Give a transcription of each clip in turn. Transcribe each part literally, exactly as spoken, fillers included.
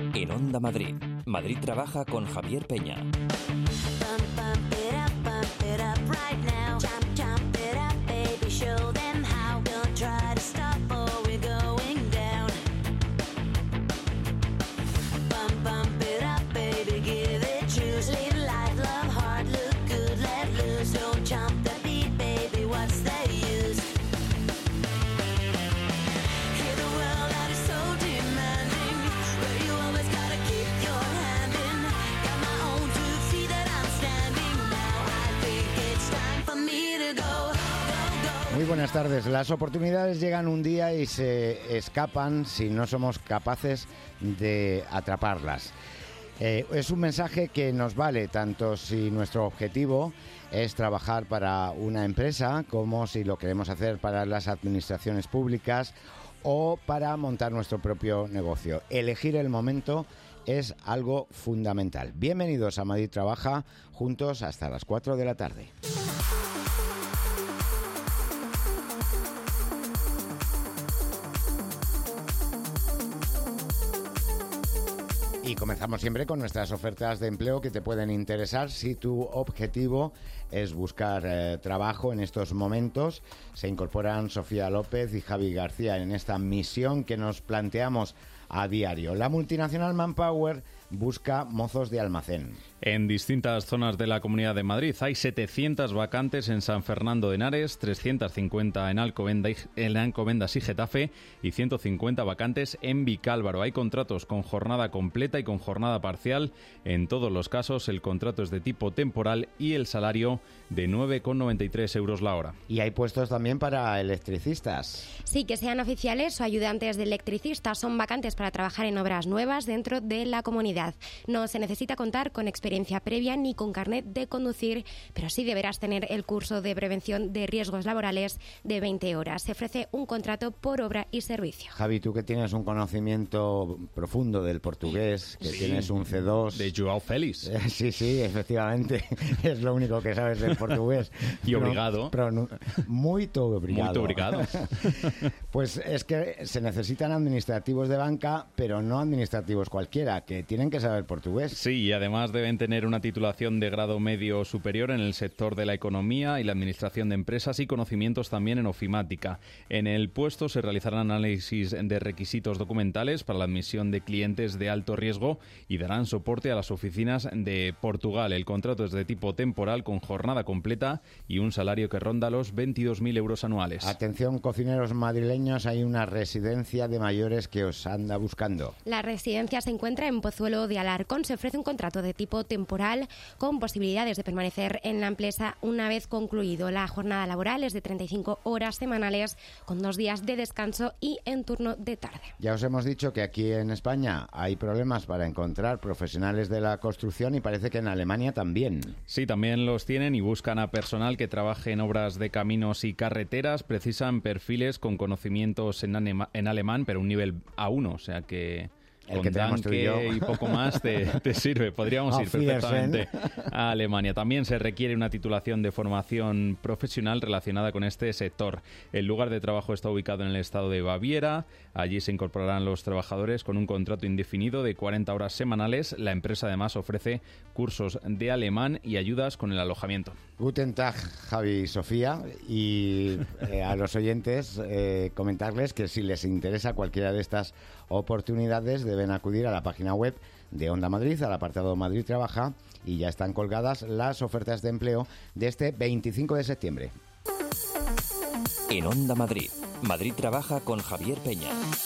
En Onda Madrid, Madrid trabaja con Javier Peña. Muy buenas tardes. Las oportunidades llegan un día y se escapan si no somos capaces de atraparlas. Eh, es un mensaje que nos vale tanto si nuestro objetivo es trabajar para una empresa como si lo queremos hacer para las administraciones públicas o para montar nuestro propio negocio. Elegir el momento es algo fundamental. Bienvenidos a Madrid Trabaja, juntos hasta las cuatro de la tarde. Y comenzamos siempre con nuestras ofertas de empleo que te pueden interesar si tu objetivo es buscar eh, trabajo en estos momentos. Se incorporan Sofía López y Javi García en esta misión que nos planteamos a diario. La multinacional Manpower busca mozos de almacén. En distintas zonas de la Comunidad de Madrid hay setecientas vacantes en San Fernando de Henares, trescientas cincuenta en Alcobendas, en Alcobendas y Getafe y ciento cincuenta vacantes en Vicálvaro. Hay contratos con jornada completa y con jornada parcial. En todos los casos el contrato es de tipo temporal y el salario de nueve con noventa y tres euros la hora. Y hay puestos también para electricistas. Sí, que sean oficiales o ayudantes de electricistas. Son vacantes para trabajar en obras nuevas dentro de la comunidad. No se necesita contar con experiencia previa ni con carnet de conducir, pero sí deberás tener el curso de prevención de riesgos laborales de veinte horas. Se ofrece un contrato por obra y servicio. Javi, tú que tienes un conocimiento profundo del portugués, que sí, tienes un C dos... De Joao Félix. Eh, sí, sí, efectivamente. Es lo único que sabes del portugués. Y obrigado. Pero, pero, muito obrigado. Muy obrigado. Pues es que se necesitan administrativos de banca, pero no administrativos cualquiera, que tienen que saber portugués. Sí, y además deben tener una titulación de grado medio superior en el sector de la economía y la administración de empresas y conocimientos también en ofimática. En el puesto se realizarán análisis de requisitos documentales para la admisión de clientes de alto riesgo y darán soporte a las oficinas de Portugal. El contrato es de tipo temporal con jornada completa y un salario que ronda los veintidós mil euros anuales. Atención, cocineros madrileños, hay una residencia de mayores que os anda buscando. La residencia se encuentra en Pozuelo de Alarcón. Se ofrece un contrato de tipo temporal con posibilidades de permanecer en la empresa una vez concluido. La jornada laboral es de treinta y cinco horas semanales con dos días de descanso y en turno de tarde. Ya os hemos dicho que aquí en España hay problemas para encontrar profesionales de la construcción y parece que en Alemania también. Sí, también los tienen y buscan a personal que trabaje en obras de caminos y carreteras. Precisan perfiles con conocimientos en, anema, en alemán, pero un nivel A uno, o sea que... El con que tenemos tú y yo. y poco más te, te sirve. Podríamos ir perfectamente a Alemania. También se requiere una titulación de formación profesional relacionada con este sector. El lugar de trabajo está ubicado en el estado de Baviera. Allí se incorporarán los trabajadores con un contrato indefinido de cuarenta horas semanales. La empresa además ofrece cursos de alemán y ayudas con el alojamiento. Guten Tag, Javi y Sofía. Y eh, a los oyentes eh, comentarles que si les interesa cualquiera de estas oportunidades deben acudir a la página web de Onda Madrid, al apartado Madrid Trabaja, y ya están colgadas las ofertas de empleo de este veinticinco de septiembre. En Onda Madrid, Madrid Trabaja con Javier Peña.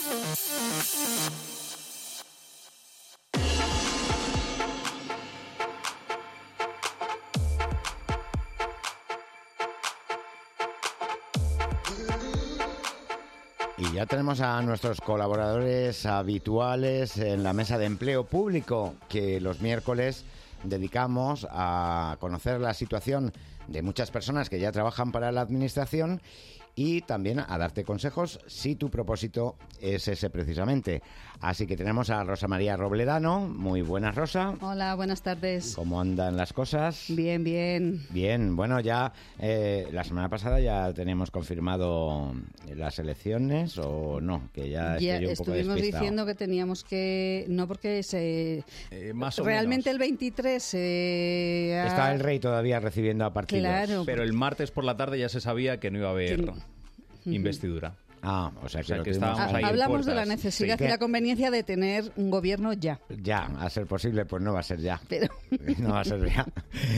Y ya tenemos a nuestros colaboradores habituales en la mesa de empleo público, que los miércoles dedicamos a conocer la situación de muchas personas que ya trabajan para la administración y también a darte consejos si tu propósito es ese precisamente. Así que tenemos a Rosa María Robledano. Muy buenas, Rosa. Hola, buenas tardes. ¿Cómo andan las cosas? Bien, bien. Bien, bueno, ya eh, la semana pasada ya teníamos confirmado las elecciones, ¿o no? Que ya, ya estoy un poco estuvimos despistado. diciendo que teníamos que... No, porque se... Eh, más o realmente menos. el veintitrés... Eh, ha- Está el rey todavía recibiendo a partidos. Claro. Pero el martes por la tarde ya se sabía que no iba a haber Que- investidura. Ah, o sea que, O sea lo que tuvimos estábamos ahí. ahí en Hablamos de la puertas. necesidad Sí. y la conveniencia de tener un gobierno ya. Ya, a ser posible, pues no va a ser ya. Pero... No va a ser ya.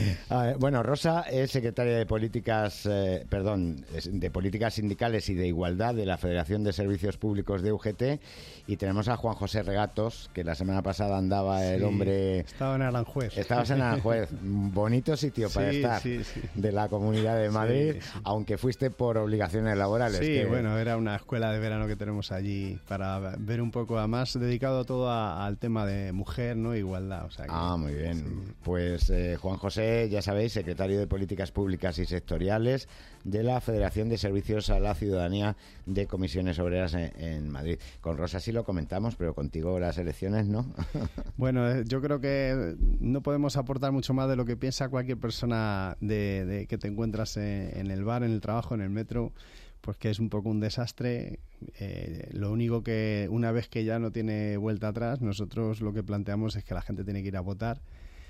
A ver, bueno, Rosa es secretaria de Políticas, eh, perdón, es de Políticas Sindicales y de Igualdad de la Federación de Servicios Públicos de U G T, y tenemos a Juan José Regatos, que la semana pasada andaba el Sí, hombre... Estaba en Aranjuez. Estabas en Aranjuez, un bonito sitio para Sí, estar, sí, sí. de la Comunidad de Madrid, Sí, sí. aunque fuiste por obligaciones laborales. Sí, que- bueno, era una escuela de verano que tenemos allí para ver un poco, además dedicado todo a- al tema de mujer, ¿no? Igualdad, o sea que- Ah, muy bien. sí. Pues eh, Juan José, ya sabéis, secretario de Políticas Públicas y Sectoriales de la Federación de Servicios a la Ciudadanía de Comisiones Obreras en, en Madrid. Con Rosa sí lo comentamos, pero contigo las elecciones no. Bueno, eh, yo creo que no podemos aportar mucho más de lo que piensa cualquier persona de, de que te encuentras en, en el bar, en el trabajo, en el metro, pues que es un poco un desastre. Eh, lo único que, una vez que ya no tiene vuelta atrás, nosotros lo que planteamos es que la gente tiene que ir a votar,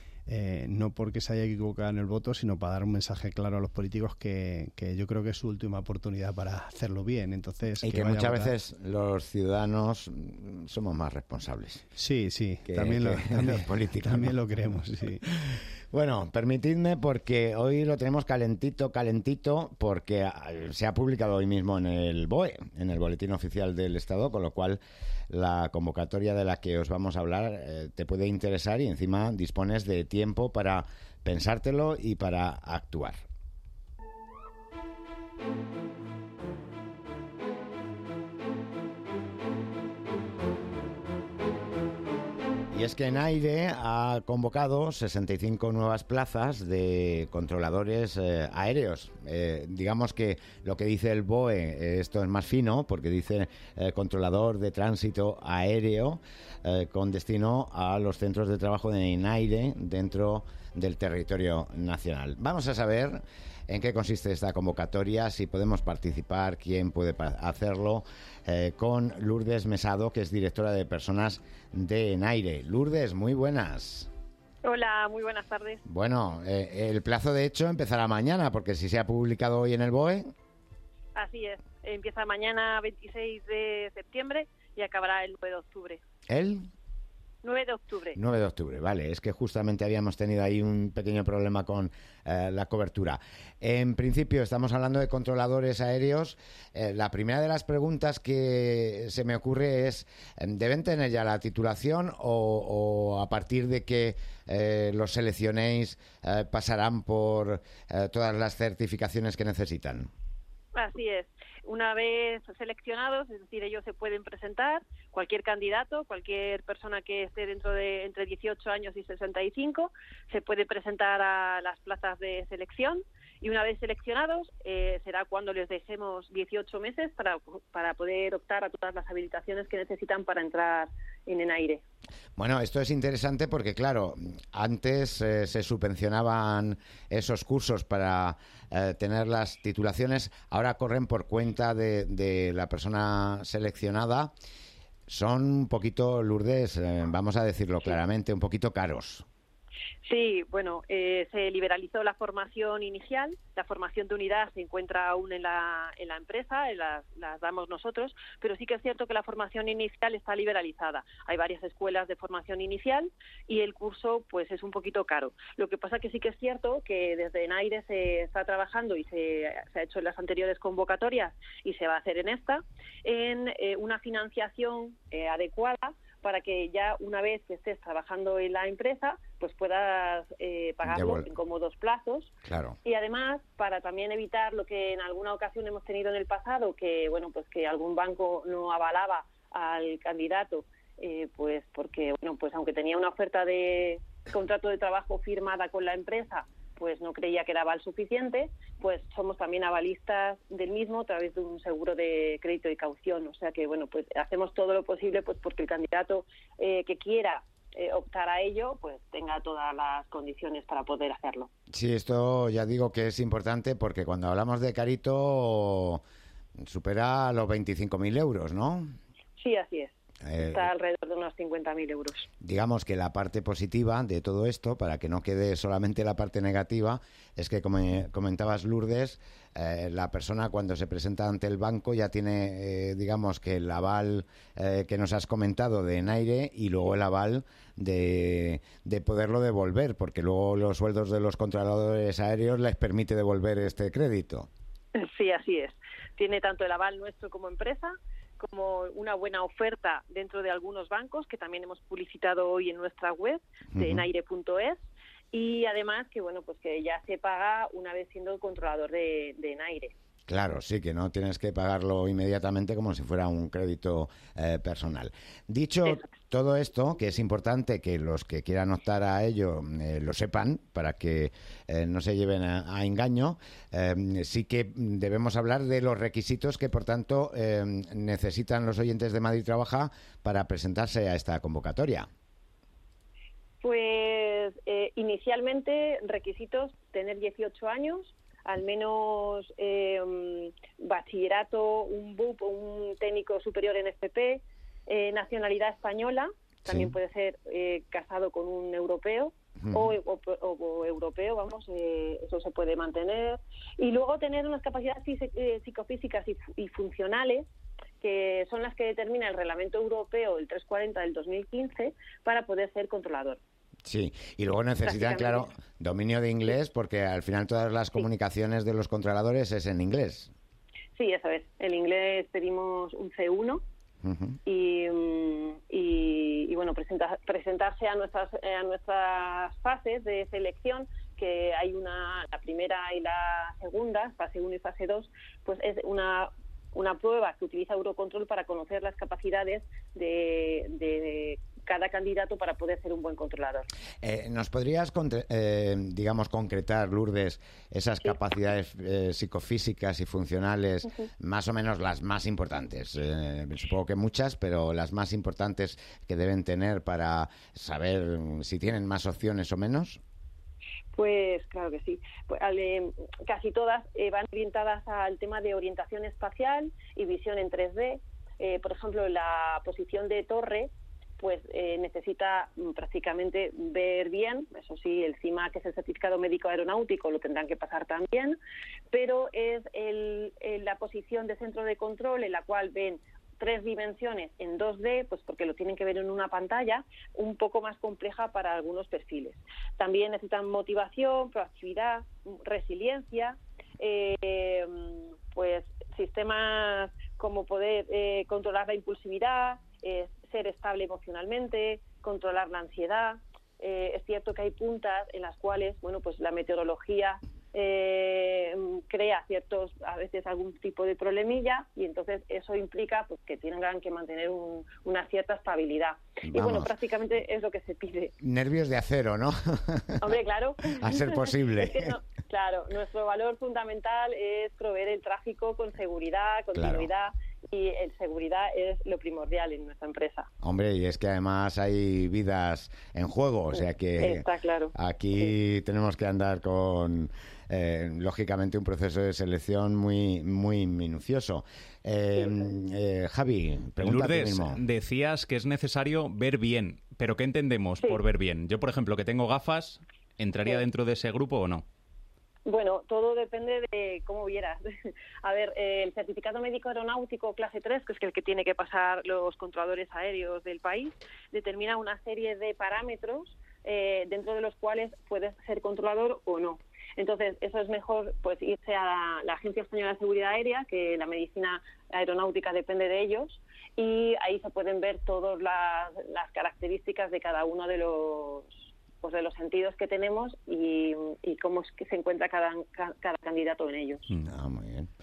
eh, no porque se haya equivocado en el voto, sino para dar un mensaje claro a los políticos que, que yo creo que es su última oportunidad para hacerlo bien. Entonces, Y que vaya a muchas votar. veces los ciudadanos mm, somos más responsables. Sí, sí, que- también, lo, que también, los políticos, también ¿no? lo creemos, sí. Bueno, permitidme porque hoy lo tenemos calentito, calentito, porque ah, se ha publicado hoy mismo en el B O E, en el Boletín Oficial del Estado, con lo cual la convocatoria de la que os vamos a hablar eh, te puede interesar y encima dispones de tiempo para pensártelo y para actuar. Y es que NAIRE ha convocado sesenta y cinco nuevas plazas de controladores eh, aéreos. Eh, digamos que lo que dice el B O E, eh, esto es más fino, porque dice eh, controlador de tránsito aéreo eh, con destino a los centros de trabajo de NAIRE dentro del territorio nacional. Vamos a saber en qué consiste esta convocatoria, si podemos participar, quién puede pa- hacerlo, eh, con Lourdes Mesado, que es directora de personas de NAIRE. Lourdes, muy buenas. Hola, muy buenas tardes. Bueno, eh, el plazo de hecho empezará mañana, porque si se ha publicado hoy en el B O E, Así es, empieza mañana veintiséis de septiembre y acabará el nueve de octubre. el nueve de octubre. nueve de octubre, vale. Es que justamente habíamos tenido ahí un pequeño problema con eh, la cobertura. En principio estamos hablando de controladores aéreos. Eh, la primera de las preguntas que se me ocurre es, ¿deben tener ya la titulación o, o a partir de que eh, los seleccionéis eh, pasarán por eh, todas las certificaciones que necesitan? Así es. Una vez seleccionados, es decir, ellos se pueden presentar, cualquier candidato, cualquier persona que esté dentro de entre dieciocho años y sesenta y cinco, se puede presentar a las plazas de selección y una vez seleccionados eh, será cuando les dejemos dieciocho meses para, para poder optar a todas las habilitaciones que necesitan para entrar en ENAIRE. Bueno, esto es interesante porque, claro, antes eh, se subvencionaban esos cursos para eh, tener las titulaciones, ahora corren por cuenta de, de la persona seleccionada. Son un poquito, Lourdes, eh, vamos a decirlo claramente, un poquito caros. Sí, bueno, eh, se liberalizó la formación inicial. La formación de unidad se encuentra aún en la, en la empresa, en las, las damos nosotros, pero sí que es cierto que la formación inicial está liberalizada. Hay varias escuelas de formación inicial y el curso pues es un poquito caro. Lo que pasa que sí que es cierto que desde NAIRE se está trabajando y se, se ha hecho en las anteriores convocatorias y se va a hacer en esta, en eh, una financiación eh, adecuada para que ya una vez que estés trabajando en la empresa, pues puedas eh, pagarlo Devol- en cómodos plazos. Claro. Y además, para también evitar lo que en alguna ocasión hemos tenido en el pasado, que bueno, pues que algún banco no avalaba al candidato, eh, pues porque bueno, pues aunque tenía una oferta de contrato de trabajo firmada con la empresa, pues no creía que era aval suficiente, pues somos también avalistas del mismo a través de un seguro de crédito y caución. O sea que, bueno, pues hacemos todo lo posible pues porque el candidato eh, que quiera eh, optar a ello, pues tenga todas las condiciones para poder hacerlo. Sí, esto ya digo que es importante porque cuando hablamos de Carito supera los veinticinco mil euros, ¿no? Sí, así es. Eh, Está alrededor de unos cincuenta mil euros. Digamos que la parte positiva de todo esto, para que no quede solamente la parte negativa, es que, como comentabas, Lourdes, eh, la persona cuando se presenta ante el banco ya tiene, eh, digamos, que el aval eh, que nos has comentado de Enaire y luego el aval de, de poderlo devolver, porque luego los sueldos de los controladores aéreos les permite devolver este crédito. Sí, así es. Tiene tanto el aval nuestro como empresa, como una buena oferta dentro de algunos bancos que también hemos publicitado hoy en nuestra web de Uh-huh. enaire punto es, y además que bueno, pues que ya se paga una vez siendo controlador de, de Enaire. Claro, sí, que no tienes que pagarlo inmediatamente como si fuera un crédito eh, personal. Dicho Exacto. todo esto, que es importante que los que quieran optar a ello eh, lo sepan para que eh, no se lleven a, a engaño, eh, sí que debemos hablar de los requisitos que, por tanto, eh, necesitan los oyentes de Madrid Trabaja para presentarse a esta convocatoria. Pues eh, inicialmente requisitos: tener dieciocho años, al menos eh, um, bachillerato, un B U P, un técnico superior en F P, eh, nacionalidad española, también Sí. puede ser eh, casado con un europeo. Uh-huh. O, o, o, o europeo, vamos, eh, eso se puede mantener. Y luego tener unas capacidades fisi- eh, psicofísicas y, fu- y funcionales, que son las que determina el Reglamento Europeo, el trescientos cuarenta del dos mil quince, para poder ser controlador. Sí, y luego necesitan, claro, Prácticamente. dominio de inglés, porque al final todas las Sí. comunicaciones de los controladores es en inglés. Sí, eso es. El inglés pedimos un C uno. Uh-huh. Y, mm, y, y bueno, presenta, presentarse a nuestras a nuestras fases de selección, que hay una, la primera y la segunda, fase uno y fase dos, pues es una una prueba que utiliza Eurocontrol para conocer las capacidades de, de cada candidato para poder ser un buen controlador. Eh, ¿Nos podrías, eh, digamos, concretar, Lourdes, esas Sí. capacidades eh, psicofísicas y funcionales, Uh-huh. más o menos las más importantes? Eh, supongo que muchas, pero las más importantes que deben tener para saber si tienen más opciones o menos. Pues claro que sí. Pues, eh, casi todas eh, van orientadas al tema de orientación espacial y visión en tres D. Eh, por ejemplo, la posición de torre, pues eh, necesita mm, prácticamente ver bien. Eso sí, el C I M A, que es el certificado médico aeronáutico, lo tendrán que pasar también, pero es el, el, la posición de centro de control en la cual ven tres dimensiones en dos D, pues porque lo tienen que ver en una pantalla, un poco más compleja para algunos perfiles. También necesitan motivación, proactividad, resiliencia, eh, pues sistemas como poder eh, controlar la impulsividad, eh, ser estable emocionalmente, controlar la ansiedad. Eh, es cierto que hay puntas en las cuales, bueno, pues la meteorología Eh, crea ciertos, a veces algún tipo de problemilla, y entonces eso implica pues que tengan que mantener un, una cierta estabilidad. Vamos. Y bueno, prácticamente es lo que se pide. Nervios de acero, ¿no? Hombre, claro. A ser posible. Es que no, claro, nuestro valor fundamental es proveer el tráfico con seguridad, continuidad, claro. Y el seguridad es lo primordial en nuestra empresa. Hombre, y es que además hay vidas en juego, o sea que está claro. Aquí sí. Tenemos que andar con, eh, lógicamente, un proceso de selección muy muy minucioso. Eh, sí. eh, Javi, pregunta Lourdes, tú mismo. Decías que es necesario ver bien, pero ¿qué entendemos sí. por ver bien? Yo, por ejemplo, que tengo gafas, ¿entraría sí. dentro de ese grupo o no? Bueno, todo depende de cómo vieras. A ver, eh, el certificado médico aeronáutico clase tres, que es el que tiene que pasar los controladores aéreos del país, determina una serie de parámetros eh, dentro de los cuales puedes ser controlador o no. Entonces, eso es mejor pues irse a la, la Agencia Española de Seguridad Aérea, que la medicina aeronáutica depende de ellos, y ahí se pueden ver todas las, las características de cada uno de los pues de los sentidos que tenemos y, y cómo es que se encuentra cada, cada candidato en ellos. Ah, muy bien.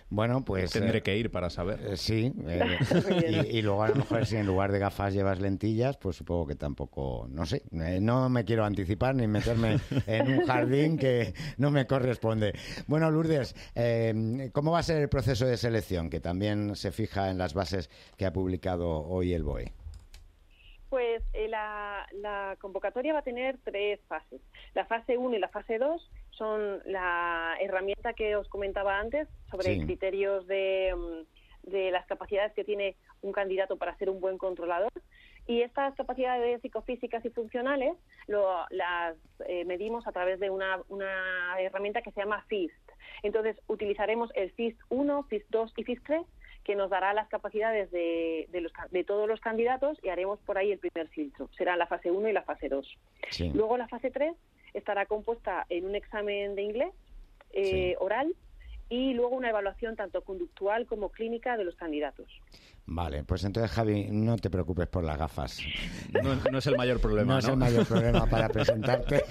Bueno, pues... Tendré eh, que ir para saber. Eh, sí, eh, y, y luego a lo mejor si en lugar de gafas llevas lentillas, pues supongo que tampoco, no sé, eh, no me quiero anticipar ni meterme en un jardín que no me corresponde. Bueno, Lourdes, eh, ¿cómo va a ser el proceso de selección, que también se fija en las bases que ha publicado hoy el B O E? Pues eh, la, la convocatoria va a tener tres fases. La fase uno y la fase dos son la herramienta que os comentaba antes sobre Sí. criterios de, de las capacidades que tiene un candidato para ser un buen controlador. Y estas capacidades psicofísicas y funcionales lo, las eh, medimos a través de una, una herramienta que se llama FIST. Entonces utilizaremos el FIST uno, FIST dos y FIST tres, que nos dará las capacidades de, de, los, de todos los candidatos, y haremos por ahí el primer filtro. Será la fase uno y la fase dos. Sí. Luego la fase tres estará compuesta en un examen de inglés eh, Sí. oral, y luego una evaluación tanto conductual como clínica de los candidatos. Vale, pues entonces, Javi, no te preocupes por las gafas. No, no es el mayor problema, No ¿no? es el mayor problema para presentarte.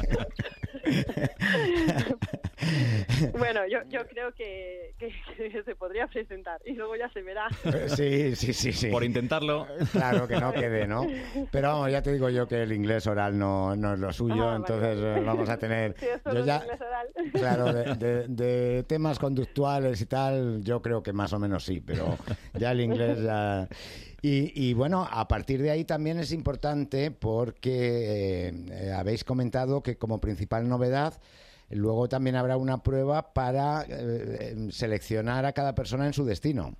Bueno, yo, yo creo que, que, que se podría presentar y luego ya se verá. Sí, sí, sí, sí. Por intentarlo. Claro, que no quede, ¿no? Pero vamos, ya te digo yo que el inglés oral no, no es lo suyo, Ah, vale. entonces eh, vamos a tener... Sí, eso yo no ya, es inglés oral. claro, de, de- de temas conductuales y tal, yo creo que más o menos sí, pero ya el inglés ya... Y, y bueno, a partir de ahí también es importante porque eh, eh, habéis comentado que como principal novedad luego también habrá una prueba para eh, seleccionar a cada persona en su destino.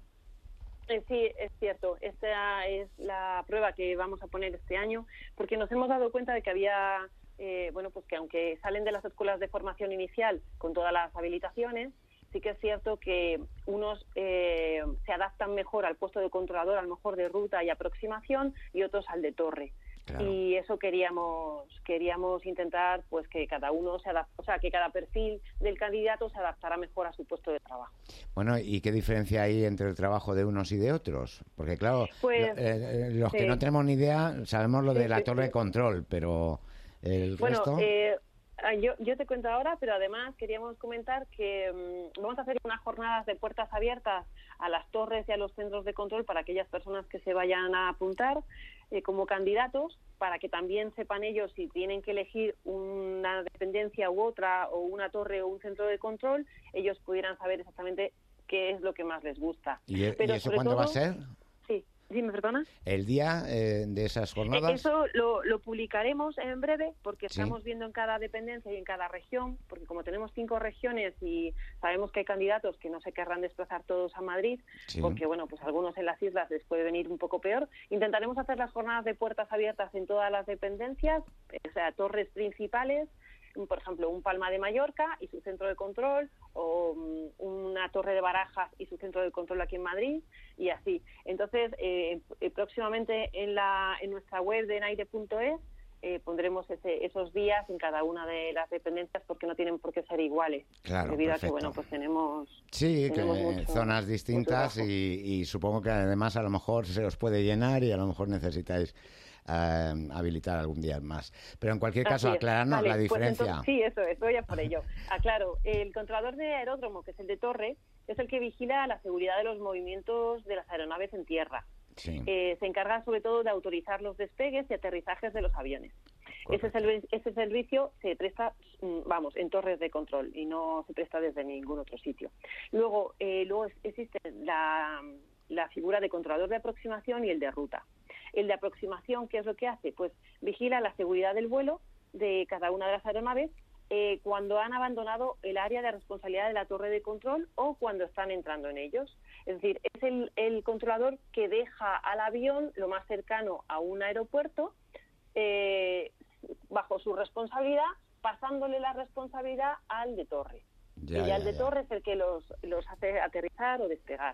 Eh, Sí, es cierto. Esta es la prueba que vamos a poner este año, porque nos hemos dado cuenta de que había, eh, bueno, pues que aunque salen de las escuelas de formación inicial con todas las habilitaciones, sí que es cierto que unos eh, se adaptan mejor al puesto de controlador, a lo mejor de ruta y aproximación, y otros al de torre. Claro. Y eso queríamos queríamos intentar, pues que cada uno se adapte, o sea, que cada perfil del candidato se adaptara mejor a su puesto de trabajo. Bueno, ¿y qué diferencia hay entre el trabajo de unos y de otros? Porque claro, Pues, lo- eh, eh, los que sí. no tenemos ni idea sabemos lo Sí, de la sí, torre sí. de control, pero el Bueno, resto... eh, ah, yo, yo te cuento ahora, pero además queríamos comentar que mm, vamos a hacer unas jornadas de puertas abiertas a las torres y a los centros de control para aquellas personas que se vayan a apuntar eh, como candidatos, para que también sepan ellos si tienen que elegir una dependencia u otra, o una torre o un centro de control, ellos pudieran saber exactamente qué es lo que más les gusta. ¿Y, e- Pero y eso sobre cuándo va a todo- ser? Sí, dime, perdona. ¿El día eh, de esas jornadas? Eh, Eso lo, lo publicaremos en breve, porque Sí. estamos viendo en cada dependencia y en cada región, porque como tenemos cinco regiones y sabemos que hay candidatos que no se querrán desplazar todos a Madrid, Sí. porque bueno, pues algunos en las islas les puede venir un poco peor. Intentaremos hacer las jornadas de puertas abiertas en todas las dependencias, eh, o sea, torres principales, por ejemplo, un Palma de Mallorca y su centro de control, o um, una Torre de Barajas y su centro de control aquí en Madrid, y así. Entonces, eh, eh, próximamente en la en nuestra web de naire punto es eh, pondremos ese, esos días en cada una de las dependencias, porque no tienen por qué ser iguales. Claro, debido a que, perfecto. bueno, pues tenemos... Sí, que tenemos mucho- zonas mucho distintas trabajo. y, y supongo que además a lo mejor se os puede llenar y a lo mejor necesitáis eh, habilitar algún día más. Pero en cualquier caso, Así es. aclararnos Vale, la pues diferencia. entonces- sí, eso es, voy a por ello. Aclaro, el controlador de aeródromo, que es el de torre, es el que vigila la seguridad de los movimientos de las aeronaves en tierra. Sí, Eh, se encarga sobre todo de autorizar los despegues y aterrizajes de los aviones. Ese, correcto. servi- ese servicio se presta, mm, vamos, en torres de control, y no se presta desde ningún otro sitio. Luego, eh, luego es- existe la, la figura de controlador de aproximación y el de ruta. El de aproximación, ¿qué es lo que hace? Pues vigila la seguridad del vuelo de cada una de las aeronaves eh, cuando han abandonado el área de responsabilidad de la torre de control o cuando están entrando en ellos. Es decir, es el, el controlador que deja al avión lo más cercano a un aeropuerto eh, bajo su responsabilidad, pasándole la responsabilidad al de torre. Ya, y ya ya, el de ya. torre es el que los, los hace aterrizar o despegar.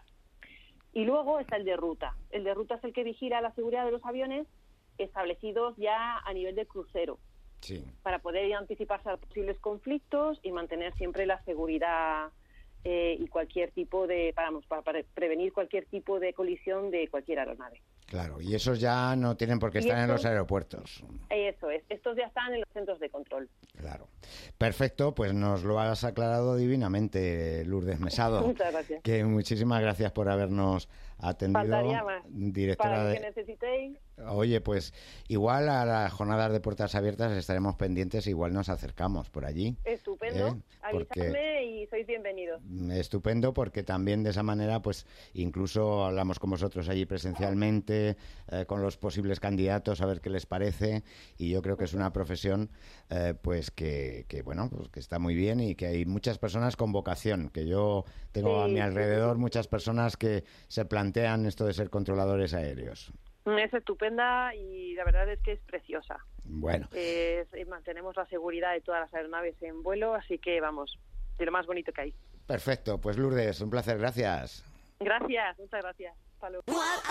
Y luego está el de ruta. El de ruta es el que vigila la seguridad de los aviones establecidos ya a nivel de crucero, Sí. para poder anticiparse a posibles conflictos y mantener siempre la seguridad eh, y cualquier tipo de, vamos, para, para prevenir cualquier tipo de colisión de cualquier aeronave. Claro, y esos ya no tienen por qué estar en los aeropuertos. Eso es, estos ya están en los centros de control. Claro. Perfecto, pues nos lo has aclarado divinamente, Lourdes Mesado. Muchas gracias. Que muchísimas gracias por habernos atendido. Faltaría más. Directora Para lo de... que necesitéis. Oye, pues igual a las jornadas de puertas abiertas estaremos pendientes, igual nos acercamos por allí. Estupendo, ¿eh? Porque... avisadme y sois bienvenidos. Estupendo, porque también de esa manera, pues incluso hablamos con vosotros allí presencialmente, eh, con los posibles candidatos, a ver qué les parece, y yo creo que es una profesión, eh, pues que, que bueno, pues que está muy bien y que hay muchas personas con vocación, que yo tengo sí, a mi alrededor muchas personas que se plantean esto de ser controladores aéreos. Es estupenda y la verdad es que es preciosa. Bueno. Es, mantenemos la seguridad de todas las aeronaves en vuelo, así que vamos, de lo más bonito que hay. Perfecto, pues Lourdes, un placer, gracias. Gracias, muchas gracias. Hasta luego.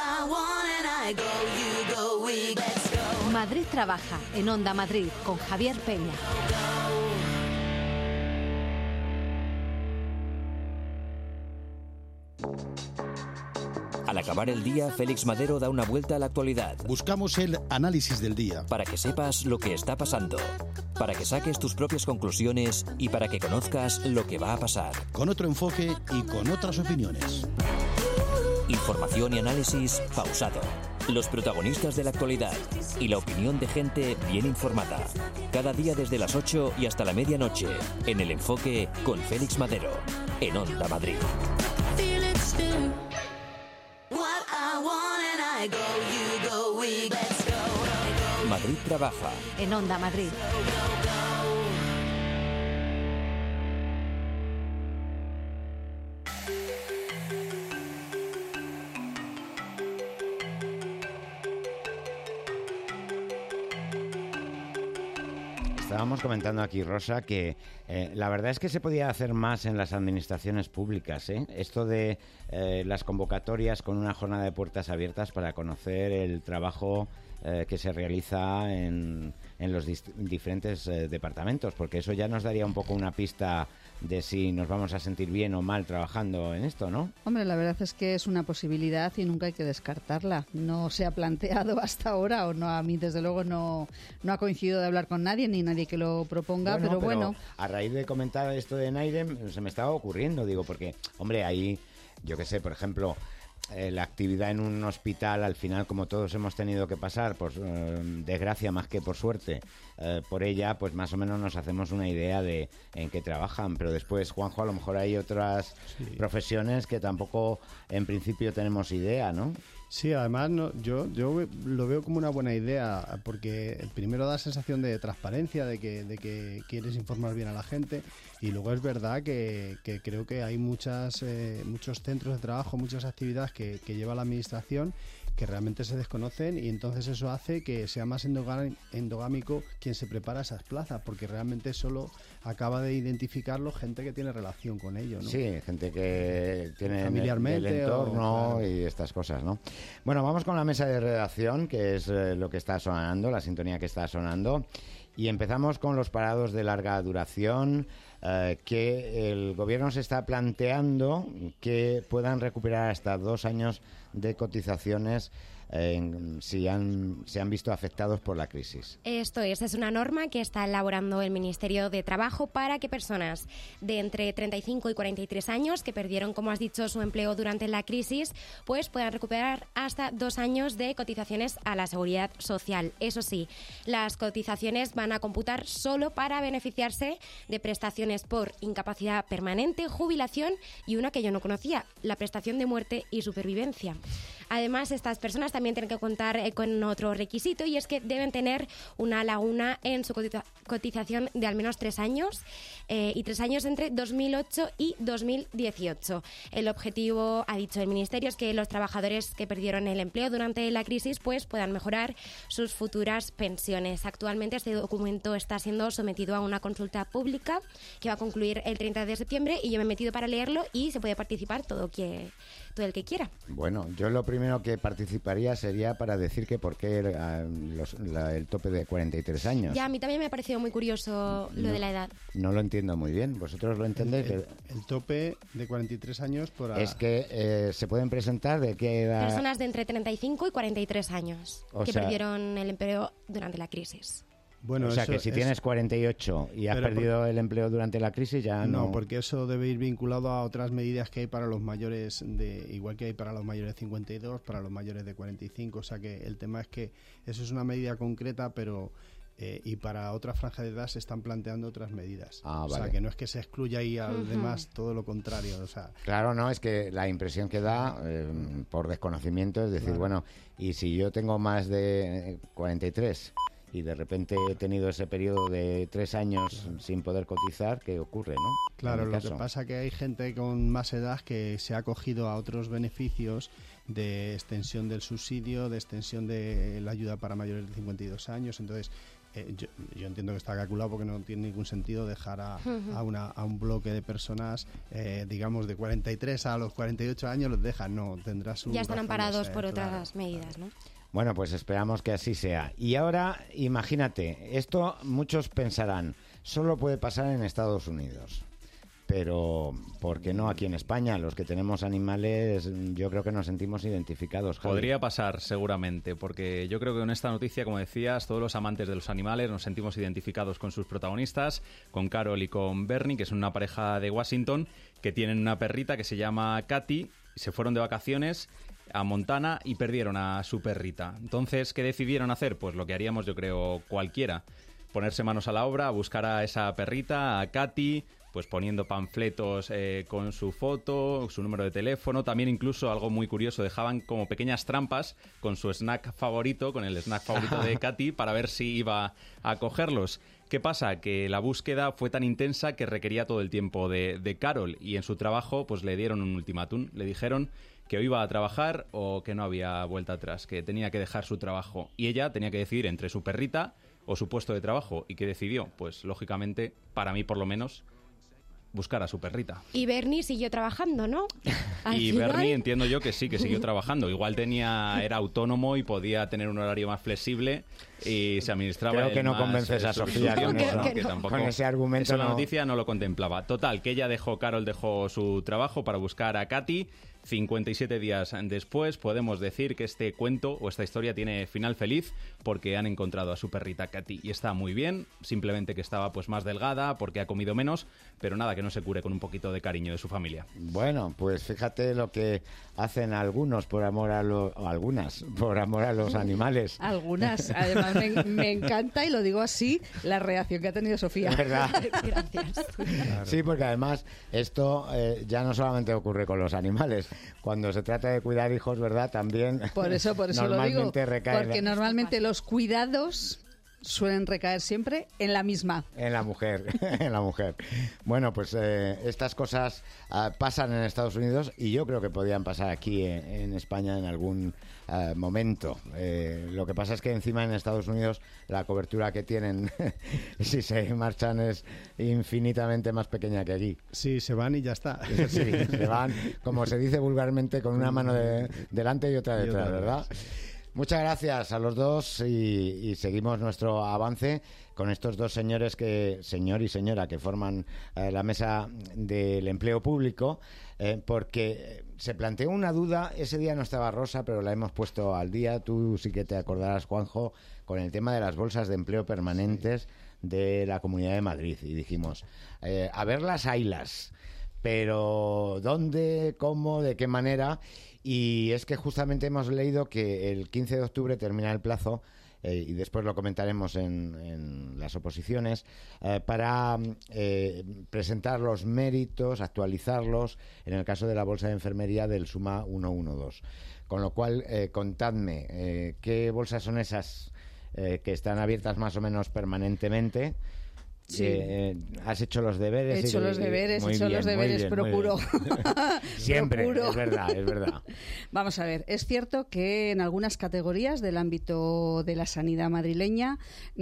Madrid trabaja en Onda Madrid con Javier Peña. Al acabar el día, Félix Madero da una vuelta a la actualidad. Buscamos el análisis del día. Para que sepas lo que está pasando, para que saques tus propias conclusiones y para que conozcas lo que va a pasar. Con otro enfoque y con otras opiniones. Información y análisis pausado. Los protagonistas de la actualidad y la opinión de gente bien informada. Cada día desde las ocho y hasta la medianoche, en El Enfoque con Félix Madero, en Onda Madrid. Madrid trabaja en Onda Madrid. Estábamos comentando aquí, Rosa, que eh, la verdad es que se podía hacer más en las administraciones públicas, ¿eh? Esto de eh, las convocatorias con una jornada de puertas abiertas para conocer el trabajo eh, que se realiza en, en los dist- diferentes eh, departamentos, porque eso ya nos daría un poco una pista de si nos vamos a sentir bien o mal trabajando en esto, ¿no? Hombre, la verdad es que es una posibilidad y nunca hay que descartarla. No se ha planteado hasta ahora, o no, a mí desde luego no, no ha coincidido de hablar con nadie, ni nadie que lo proponga, bueno, pero, pero bueno. A raíz de comentar esto de Nairem, se me estaba ocurriendo, digo, porque, hombre, ahí, yo qué sé, por ejemplo, eh, la actividad en un hospital, al final, como todos hemos tenido que pasar, por eh, desgracia más que por suerte, eh, por ella, pues más o menos nos hacemos una idea de en qué trabajan. Pero después, Juanjo, a lo mejor hay otras sí. profesiones que tampoco en principio tenemos idea, ¿no? Sí, además no, yo yo lo veo como una buena idea, porque primero da sensación de transparencia, de que de que quieres informar bien a la gente, y luego es verdad que, que creo que hay muchas eh, muchos centros de trabajo, muchas actividades que, que lleva la administración que realmente se desconocen, y entonces eso hace que sea más endogámico quien se prepara esas plazas, porque realmente solo acaba de identificarlo gente que tiene relación con ello, ¿no? Sí, gente que tiene familiarmente el entorno o, claro. y estas cosas, ¿no? Bueno, vamos con la mesa de redacción, que es eh, lo que está sonando, la sintonía que está sonando, y empezamos con los parados de larga duración, eh, que el gobierno se está planteando que puedan recuperar hasta dos años de cotizaciones eh, si han, se han visto afectados por la crisis. Esto es, es una norma que está elaborando el Ministerio de Trabajo para que personas de entre treinta y cinco y cuarenta y tres años que perdieron, como has dicho, su empleo durante la crisis, pues puedan recuperar hasta dos años de cotizaciones a la Seguridad Social. Eso sí, las cotizaciones van a computar solo para beneficiarse de prestaciones por incapacidad permanente, jubilación y una que yo no conocía, la prestación de muerte y supervivencia. Además, estas personas también tienen que contar eh, con otro requisito, y es que deben tener una laguna en su cotiza- cotización de al menos tres años eh, y tres años entre dos mil ocho y dos mil dieciocho. El objetivo, ha dicho el Ministerio, es que los trabajadores que perdieron el empleo durante la crisis pues puedan mejorar sus futuras pensiones. Actualmente este documento está siendo sometido a una consulta pública que va a concluir el treinta de septiembre, y yo me he metido para leerlo y se puede participar todo, que, todo el que quiera. Bueno, yo lo primero primero que participaría sería para decir que por qué el, a, los, la, el tope de cuarenta y tres años. Ya, a mí también me ha parecido muy curioso lo no, de la edad. No lo entiendo muy bien. ¿Vosotros lo entendéis? El, el, el tope de cuarenta y tres años por... A... Es que eh, se pueden presentar de qué edad... Personas de entre treinta y cinco y cuarenta y tres años o que sea, perdieron el empleo durante la crisis. Bueno, o sea, eso que si es... tienes cuarenta y ocho y has Pero perdido por... el empleo durante la crisis, ya no... No, porque eso debe ir vinculado a otras medidas que hay para los mayores, de igual que hay para los mayores de cincuenta y dos, para los mayores de cuarenta y cinco. O sea, que el tema es que eso es una medida concreta, pero... Eh, y para otra franja de edad se están planteando otras medidas. Ah, o vale. sea, que no es que se excluya ahí al Uh-huh. demás, todo lo contrario. O sea, Claro, no, es que la impresión que da, eh, por desconocimiento, es decir, Claro. bueno, y si yo tengo más de cuarenta y tres y de repente he tenido ese periodo de tres años Claro. sin poder cotizar, ¿qué ocurre, no? Claro, En mi lo caso. que pasa es que hay gente con más edad que se ha acogido a otros beneficios de extensión del subsidio, de extensión de la ayuda para mayores de cincuenta y dos años. Entonces, eh, yo, yo entiendo que está calculado porque no tiene ningún sentido dejar a, a, una, a un bloque de personas, eh, digamos, de cuarenta y tres a los cuarenta y ocho años, los dejan. No, tendrá su Ya están razón de amparados ser, por claro, otras medidas, ¿no? Bueno, pues esperamos que así sea. Y ahora, imagínate, esto muchos pensarán, solo puede pasar en Estados Unidos. Pero, ¿por qué no aquí en España? Los que tenemos animales, yo creo que nos sentimos identificados. Javi. Podría pasar, seguramente, porque yo creo que con esta noticia, como decías, todos los amantes de los animales nos sentimos identificados con sus protagonistas, con Carol y con Bernie, que son una pareja de Washington, que tienen una perrita que se llama Katy, se fueron de vacaciones a Montana y perdieron a su perrita. Entonces, ¿qué decidieron hacer? Pues lo que haríamos, yo creo, cualquiera. Ponerse manos a la obra, buscar a esa perrita, a Katy, pues poniendo panfletos eh, con su foto, su número de teléfono. También incluso, algo muy curioso, dejaban como pequeñas trampas con su snack favorito, con el snack favorito de Katy, para ver si iba a cogerlos. ¿Qué pasa? Que la búsqueda fue tan intensa que requería todo el tiempo de, de Carol, y en su trabajo pues le dieron un ultimátum. Le dijeron que o iba a trabajar o que no había vuelta atrás, que tenía que dejar su trabajo. Y ella tenía que decidir entre su perrita o su puesto de trabajo. ¿Y qué decidió? Pues lógicamente, para mí por lo menos, buscar a su perrita. Y Bernie siguió trabajando, ¿no? Al Y final... Bernie entiendo yo que sí, que siguió trabajando. Igual tenía, era autónomo y podía tener un horario más flexible y se administraba. Creo que él no más, convences eh, a su- Sofía su con tiempo, eso. ¿no? Que no. tampoco- Con ese argumento eso la no. noticia no lo contemplaba. Total, que ella dejó, Carol dejó su trabajo para buscar a Katy. cincuenta y siete días después podemos decir que este cuento o esta historia tiene final feliz porque han encontrado a su perrita Katy y está muy bien, simplemente que estaba pues más delgada porque ha comido menos, pero nada, que no se cure con un poquito de cariño de su familia. Bueno, pues fíjate lo que hacen algunos por amor a los... o algunas, por amor a los animales. Algunas. Además, me, me encanta, y lo digo así, la reacción que ha tenido Sofía. ¿Verdad? Gracias. Sí, porque además esto eh, ya no solamente ocurre con los animales. Cuando se trata de cuidar hijos, ¿verdad? También Por eso, por eso lo digo. normalmente recae Porque normalmente los cuidados suelen recaer siempre en la misma. en la mujer, en la mujer. Bueno, pues eh, estas cosas ah, pasan en Estados Unidos y yo creo que podían pasar aquí en, en España en algún ah, momento. Eh, lo que pasa es que encima en Estados Unidos la cobertura que tienen si se marchan es infinitamente más pequeña que aquí. sí, se van y ya está. Sí, se van, como se dice vulgarmente, con una mano de, delante y otra Y detrás, otra ¿verdad? detrás, Muchas gracias a los dos y, y seguimos nuestro avance con estos dos señores que, señor y señora, que forman eh, la mesa del empleo público, eh, porque se planteó una duda, ese día no estaba Rosa, pero la hemos puesto al día, tú sí que te acordarás, Juanjo, con el tema de las bolsas de empleo permanentes de la Comunidad de Madrid, y dijimos, eh, a ver las haylas, pero ¿dónde, cómo, de qué manera? Y es que justamente hemos leído que el quince de octubre termina el plazo, eh, y después lo comentaremos en, en las oposiciones, eh, para eh, presentar los méritos, actualizarlos, en el caso de la bolsa de enfermería del Suma ciento doce. Con lo cual, eh, contadme, eh, ¿qué bolsas son esas eh, que están abiertas más o menos permanentemente? Sí. Eh, has hecho los deberes. He hecho y, los deberes, he hecho bien, los deberes, bien, procuro. Siempre, procuro. es verdad, es verdad. Vamos a ver, es cierto que en algunas categorías del ámbito de la sanidad madrileña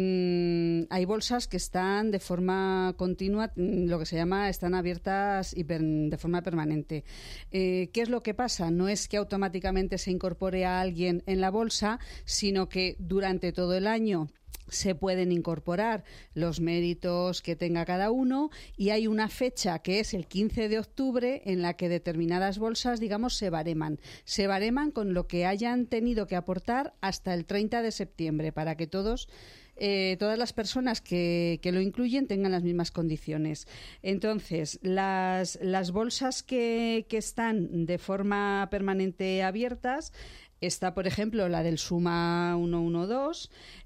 mmm, hay bolsas que están de forma continua, lo que se llama, están abiertas y per, de forma permanente. Eh, ¿Qué es lo que pasa? No es que automáticamente se incorpore a alguien en la bolsa, sino que durante todo el año se pueden incorporar los méritos que tenga cada uno y hay una fecha que es el quince de octubre en la que determinadas bolsas, digamos, se bareman. Se bareman con lo que hayan tenido que aportar hasta el treinta de septiembre para que todos Eh, todas las personas que, que lo incluyen tengan las mismas condiciones. Entonces, las, las bolsas que, que están de forma permanente abiertas, está, por ejemplo, la del Suma ciento doce,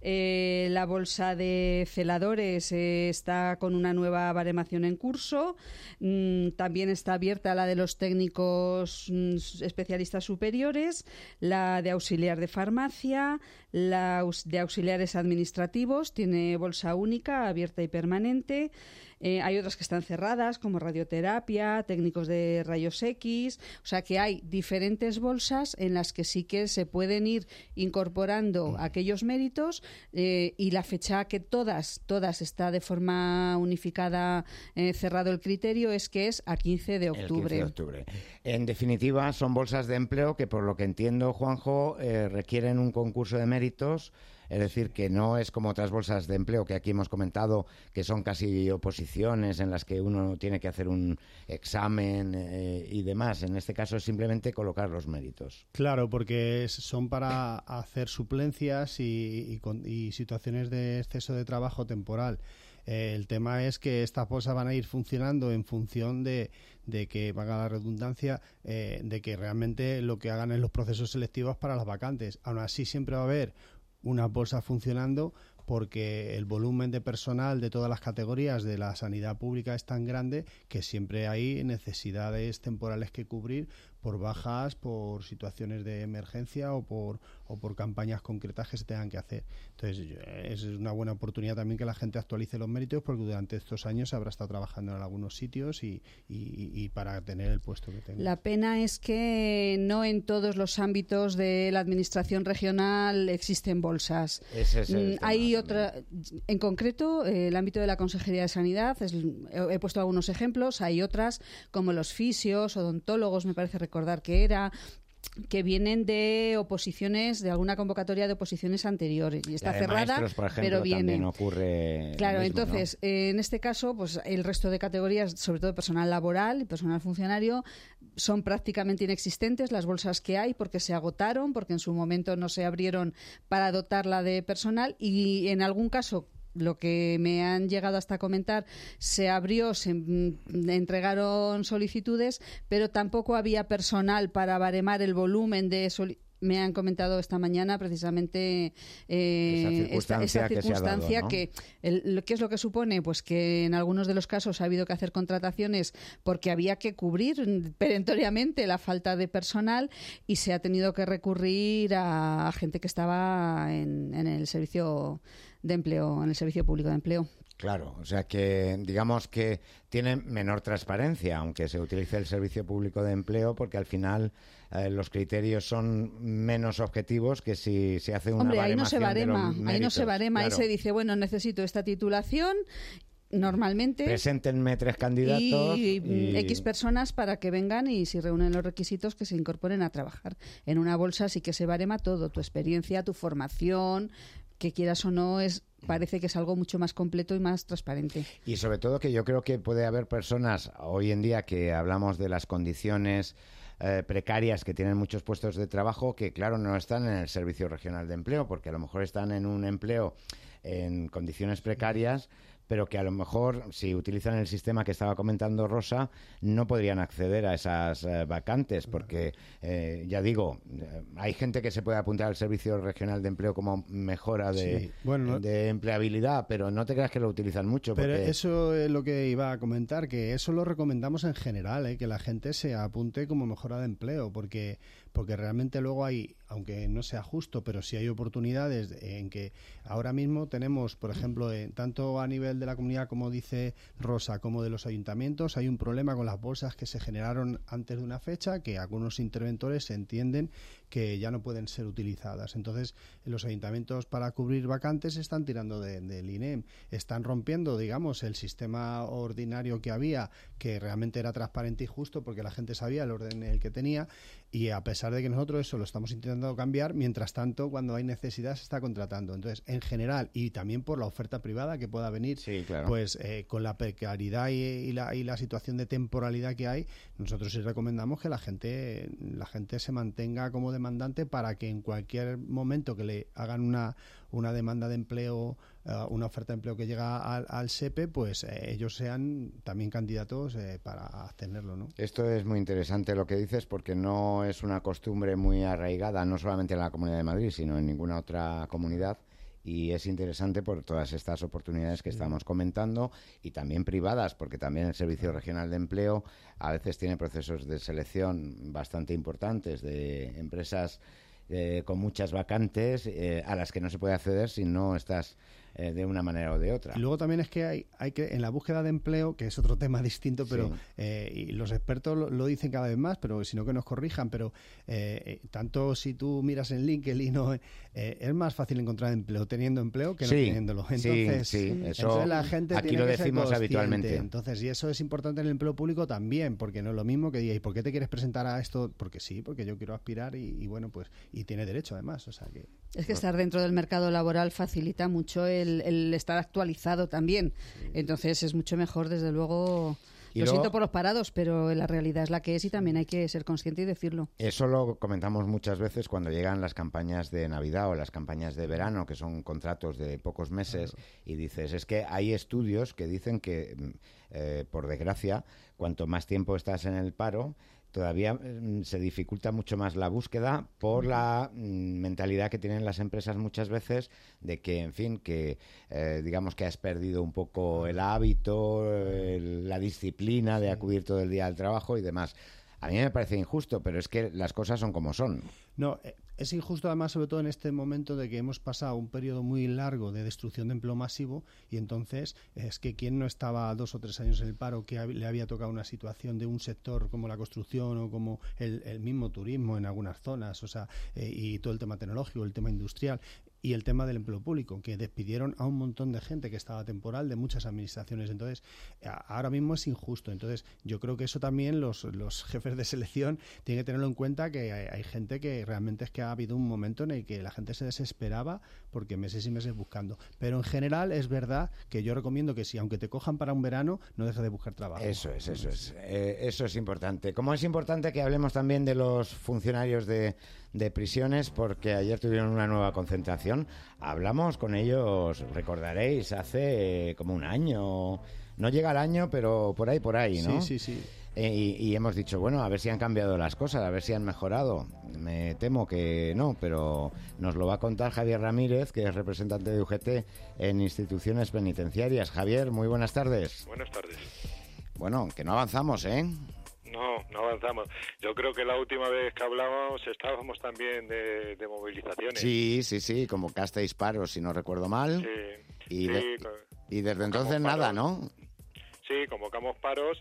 eh, la bolsa de celadores eh, está con una nueva baremación en curso, mm, también está abierta la de los técnicos mm, especialistas superiores, la de auxiliar de farmacia, la de auxiliares administrativos, tiene bolsa única, abierta y permanente. Eh, hay otras que están cerradas, como radioterapia, técnicos de rayos X. O sea que hay diferentes bolsas en las que sí que se pueden ir incorporando aquellos méritos eh, y la fecha que todas, todas está de forma unificada eh, cerrado el criterio es que es a quince de octubre. El quince de octubre. En definitiva, son bolsas de empleo que, por lo que entiendo, Juanjo, eh, requieren un concurso de méritos. Es decir, que no es como otras bolsas de empleo que aquí hemos comentado, que son casi oposiciones en las que uno tiene que hacer un examen eh, y demás. En este caso es simplemente colocar los méritos. Claro, porque son para hacer suplencias y, y, con, y situaciones de exceso de trabajo temporal. Eh, el tema es que estas bolsas van a ir funcionando en función de, de que, valga la redundancia, eh, de que realmente lo que hagan en los procesos selectivos para las vacantes. Aún así siempre va a haber una bolsa funcionando porque el volumen de personal de todas las categorías de la sanidad pública es tan grande que siempre hay necesidades temporales que cubrir por bajas, por situaciones de emergencia o por, o por campañas concretas que se tengan que hacer. Entonces, es una buena oportunidad también que la gente actualice los méritos porque durante estos años habrá estado trabajando en algunos sitios y, y, y para tener el puesto que tenga. La pena es que no en todos los ámbitos de la administración regional existen bolsas. Ese es el tema. Hay otra, en concreto, eh, el ámbito de la Consejería de Sanidad, es, he, he puesto algunos ejemplos, hay otras como los fisios, odontólogos, me parece recordar que era, que vienen de oposiciones, de alguna convocatoria de oposiciones anteriores y está la de cerrada, maestros, por ejemplo, pero viene. También ocurre claro, mismo, entonces, ¿no? eh, en este caso, pues el resto de categorías, sobre todo personal laboral y personal funcionario, son prácticamente inexistentes las bolsas que hay porque se agotaron, porque en su momento no se abrieron para dotarla de personal y en algún caso, lo que me han llegado hasta comentar, se abrió, se entregaron solicitudes, pero tampoco había personal para baremar el volumen de solicitudes. Me han comentado esta mañana precisamente eh, esa circunstancia, esta, esa circunstancia que, se ha dado, ¿no? que el, ¿qué es lo que supone? Pues que en algunos de los casos ha habido que hacer contrataciones porque había que cubrir perentoriamente la falta de personal y se ha tenido que recurrir a, a gente que estaba en, en el servicio de empleo, en el servicio público de empleo. Claro, o sea que digamos que tiene menor transparencia, aunque se utilice el servicio público de empleo, porque al final eh, los criterios son menos objetivos que si se hace una Hombre, ahí no se baremación barema, de los méritos. ahí no se barema, Claro. ahí se dice, bueno, necesito esta titulación. Normalmente Preséntenme tres candidatos y, y X personas para que vengan y si reúnen los requisitos que se incorporen a trabajar. En una bolsa sí que se barema todo, tu experiencia, tu formación, que quieras o no, es parece que es algo mucho más completo y más transparente. Y sobre todo que yo creo que puede haber personas hoy en día que hablamos de las condiciones eh, precarias que tienen muchos puestos de trabajo que, claro, no están en el Servicio Regional de Empleo, porque a lo mejor están en un empleo en condiciones precarias, pero que a lo mejor, si utilizan el sistema que estaba comentando Rosa, no podrían acceder a esas eh, vacantes, porque, eh, ya digo, eh, hay gente que se puede apuntar al Servicio Regional de Empleo como mejora de, sí. bueno, no, de empleabilidad, pero no te creas que lo utilizan mucho. Pero porque... eso es lo que iba a comentar, que eso lo recomendamos en general, ¿eh? Que la gente se apunte como mejora de empleo, porque porque realmente luego hay, aunque no sea justo, pero sí hay oportunidades en que ahora mismo tenemos, por ejemplo, eh, tanto a nivel de la comunidad, como dice Rosa, como de los ayuntamientos, hay un problema con las bolsas que se generaron antes de una fecha, que algunos interventores entienden que ya no pueden ser utilizadas. Entonces, los ayuntamientos, para cubrir vacantes, están tirando de, del I N E M, están rompiendo, digamos, el sistema ordinario que había, que realmente era transparente y justo, porque la gente sabía el orden en el que tenía, y a pesar de que nosotros eso lo estamos intentando cambiar, mientras tanto, cuando hay necesidad, se está contratando. Entonces, en general, y también por la oferta privada que pueda venir, sí, claro. pues eh, con la precariedad y, y, la, y la situación de temporalidad que hay, nosotros sí recomendamos que la gente, la gente se mantenga como demandante, para que en cualquier momento que le hagan una, una demanda de empleo, uh, una oferta de empleo que llega al, al S E P E, pues eh, ellos sean también candidatos eh, para tenerlo, ¿no? Esto es muy interesante lo que dices, porque no es una costumbre muy arraigada, no solamente en la Comunidad de Madrid, sino en ninguna otra comunidad. Y es interesante por todas estas oportunidades que estamos comentando, y también privadas, porque también el Servicio Regional de Empleo a veces tiene procesos de selección bastante importantes de empresas eh, con muchas vacantes eh, a las que no se puede acceder si no estás eh, de una manera o de otra. Y luego también es que hay, hay que, en la búsqueda de empleo, que es otro tema distinto, pero sí. eh, y los expertos lo, lo dicen cada vez más, pero si no que nos corrijan, pero eh, tanto si tú miras en LinkedIn, o, eh, es más fácil encontrar empleo teniendo empleo que no sí, teniéndolo. Entonces, sí, sí. Eso, entonces la gente aquí tiene lo que decimos ser habitualmente. Entonces, y eso es importante en el empleo público también, porque no es lo mismo que diga, ¿y por qué te quieres presentar a esto? Porque sí, porque yo quiero aspirar y, y bueno, pues, y tiene derecho además, o sea que... Es que estar dentro del mercado laboral facilita mucho el, el estar actualizado también. Entonces es mucho mejor, desde luego. Y lo luego, siento por los parados, pero la realidad es la que es, y también hay que ser consciente y decirlo. Eso lo comentamos muchas veces cuando llegan las campañas de Navidad o las campañas de verano, que son contratos de pocos meses, claro. Y dices, es que hay estudios que dicen que, eh, por desgracia, cuanto más tiempo estás en el paro, todavía eh, se dificulta mucho más la búsqueda por la mm, mentalidad que tienen las empresas muchas veces de que, en fin, que eh, digamos que has perdido un poco el hábito, el, la disciplina de acudir todo el día al trabajo y demás. A mí me parece injusto, pero es que las cosas son como son. No, es injusto además, sobre todo en este momento de que hemos pasado un periodo muy largo de destrucción de empleo masivo, y entonces es que quien no estaba dos o tres años en el paro, que le había tocado una situación de un sector como la construcción o como el, el mismo turismo en algunas zonas, o sea, eh, y todo el tema tecnológico, el tema industrial, y el tema del empleo público, que despidieron a un montón de gente que estaba temporal de muchas administraciones. Entonces, ahora mismo es injusto. Entonces, yo creo que eso también los, los jefes de selección tienen que tenerlo en cuenta, que hay, hay gente que realmente es que ha habido un momento en el que la gente se desesperaba porque meses y meses buscando. Pero en general es verdad que yo recomiendo que si, aunque te cojan para un verano, no dejes de buscar trabajo. Eso es, eso es. Eh, eso es importante. Como es importante que hablemos también de los funcionarios de, de prisiones, porque ayer tuvieron una nueva concentración. Hablamos con ellos, recordaréis, hace eh, como un año. No llega al año, pero por ahí, por ahí, ¿no? Sí, sí, sí. Eh, y, y hemos dicho, bueno, a ver si han cambiado las cosas, a ver si han mejorado. Me temo que no, pero nos lo va a contar Javier Ramírez, que es representante de U G T en instituciones penitenciarias. Javier, muy buenas tardes. Buenas tardes. Bueno, que no avanzamos, ¿eh? No, no avanzamos. Yo creo que la última vez que hablábamos estábamos también de, de movilizaciones. Sí, sí, sí, convocasteis paros, si no recuerdo mal. Sí. Y, sí, de, y desde entonces nada, ¿no? Sí, convocamos paros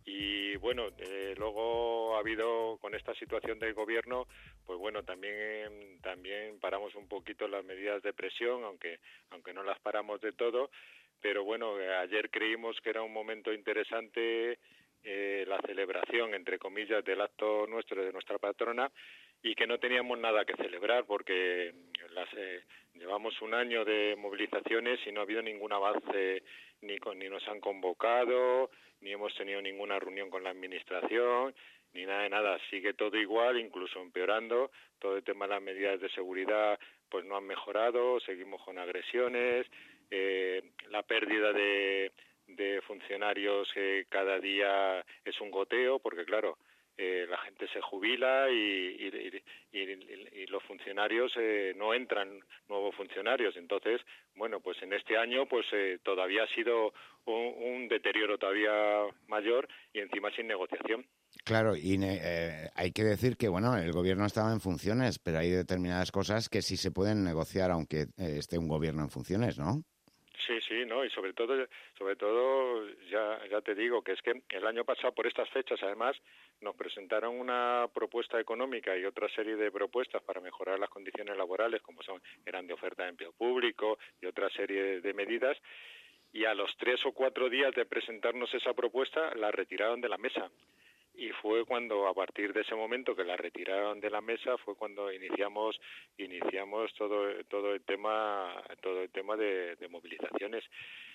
y, bueno, eh, luego ha habido, con esta situación del gobierno, pues bueno, también también paramos un poquito las medidas de presión, aunque aunque no las paramos de todo, pero bueno, ayer creímos que era un momento interesante Eh, la celebración, entre comillas, del acto nuestro, de nuestra patrona, y que no teníamos nada que celebrar porque las, eh, llevamos un año de movilizaciones y no ha habido ningún avance, ni, con, ni nos han convocado, ni hemos tenido ninguna reunión con la administración, ni nada de nada. Sigue todo igual, incluso empeorando. Todo el tema de las medidas de seguridad pues no han mejorado, seguimos con agresiones, eh, la pérdida de de funcionarios que cada día es un goteo, porque claro, eh, la gente se jubila y, y, y, y, y los funcionarios eh, no entran nuevos funcionarios. Entonces, bueno, pues en este año pues eh, todavía ha sido un, un deterioro todavía mayor y encima sin negociación. Claro, y eh, hay que decir que, bueno, el gobierno estaba en funciones, pero hay determinadas cosas que sí se pueden negociar aunque eh, esté un gobierno en funciones, ¿no? Sí, sí, no, y sobre todo, sobre todo, ya, ya te digo que es que el año pasado por estas fechas, además, nos presentaron una propuesta económica y otra serie de propuestas para mejorar las condiciones laborales, como son eran de oferta de empleo público y otra serie de medidas, y a los tres o cuatro días de presentarnos esa propuesta la retiraron de la mesa. Y fue cuando, a partir de ese momento que la retiraron de la mesa, fue cuando iniciamos iniciamos todo todo el tema todo el tema de, de movilizaciones.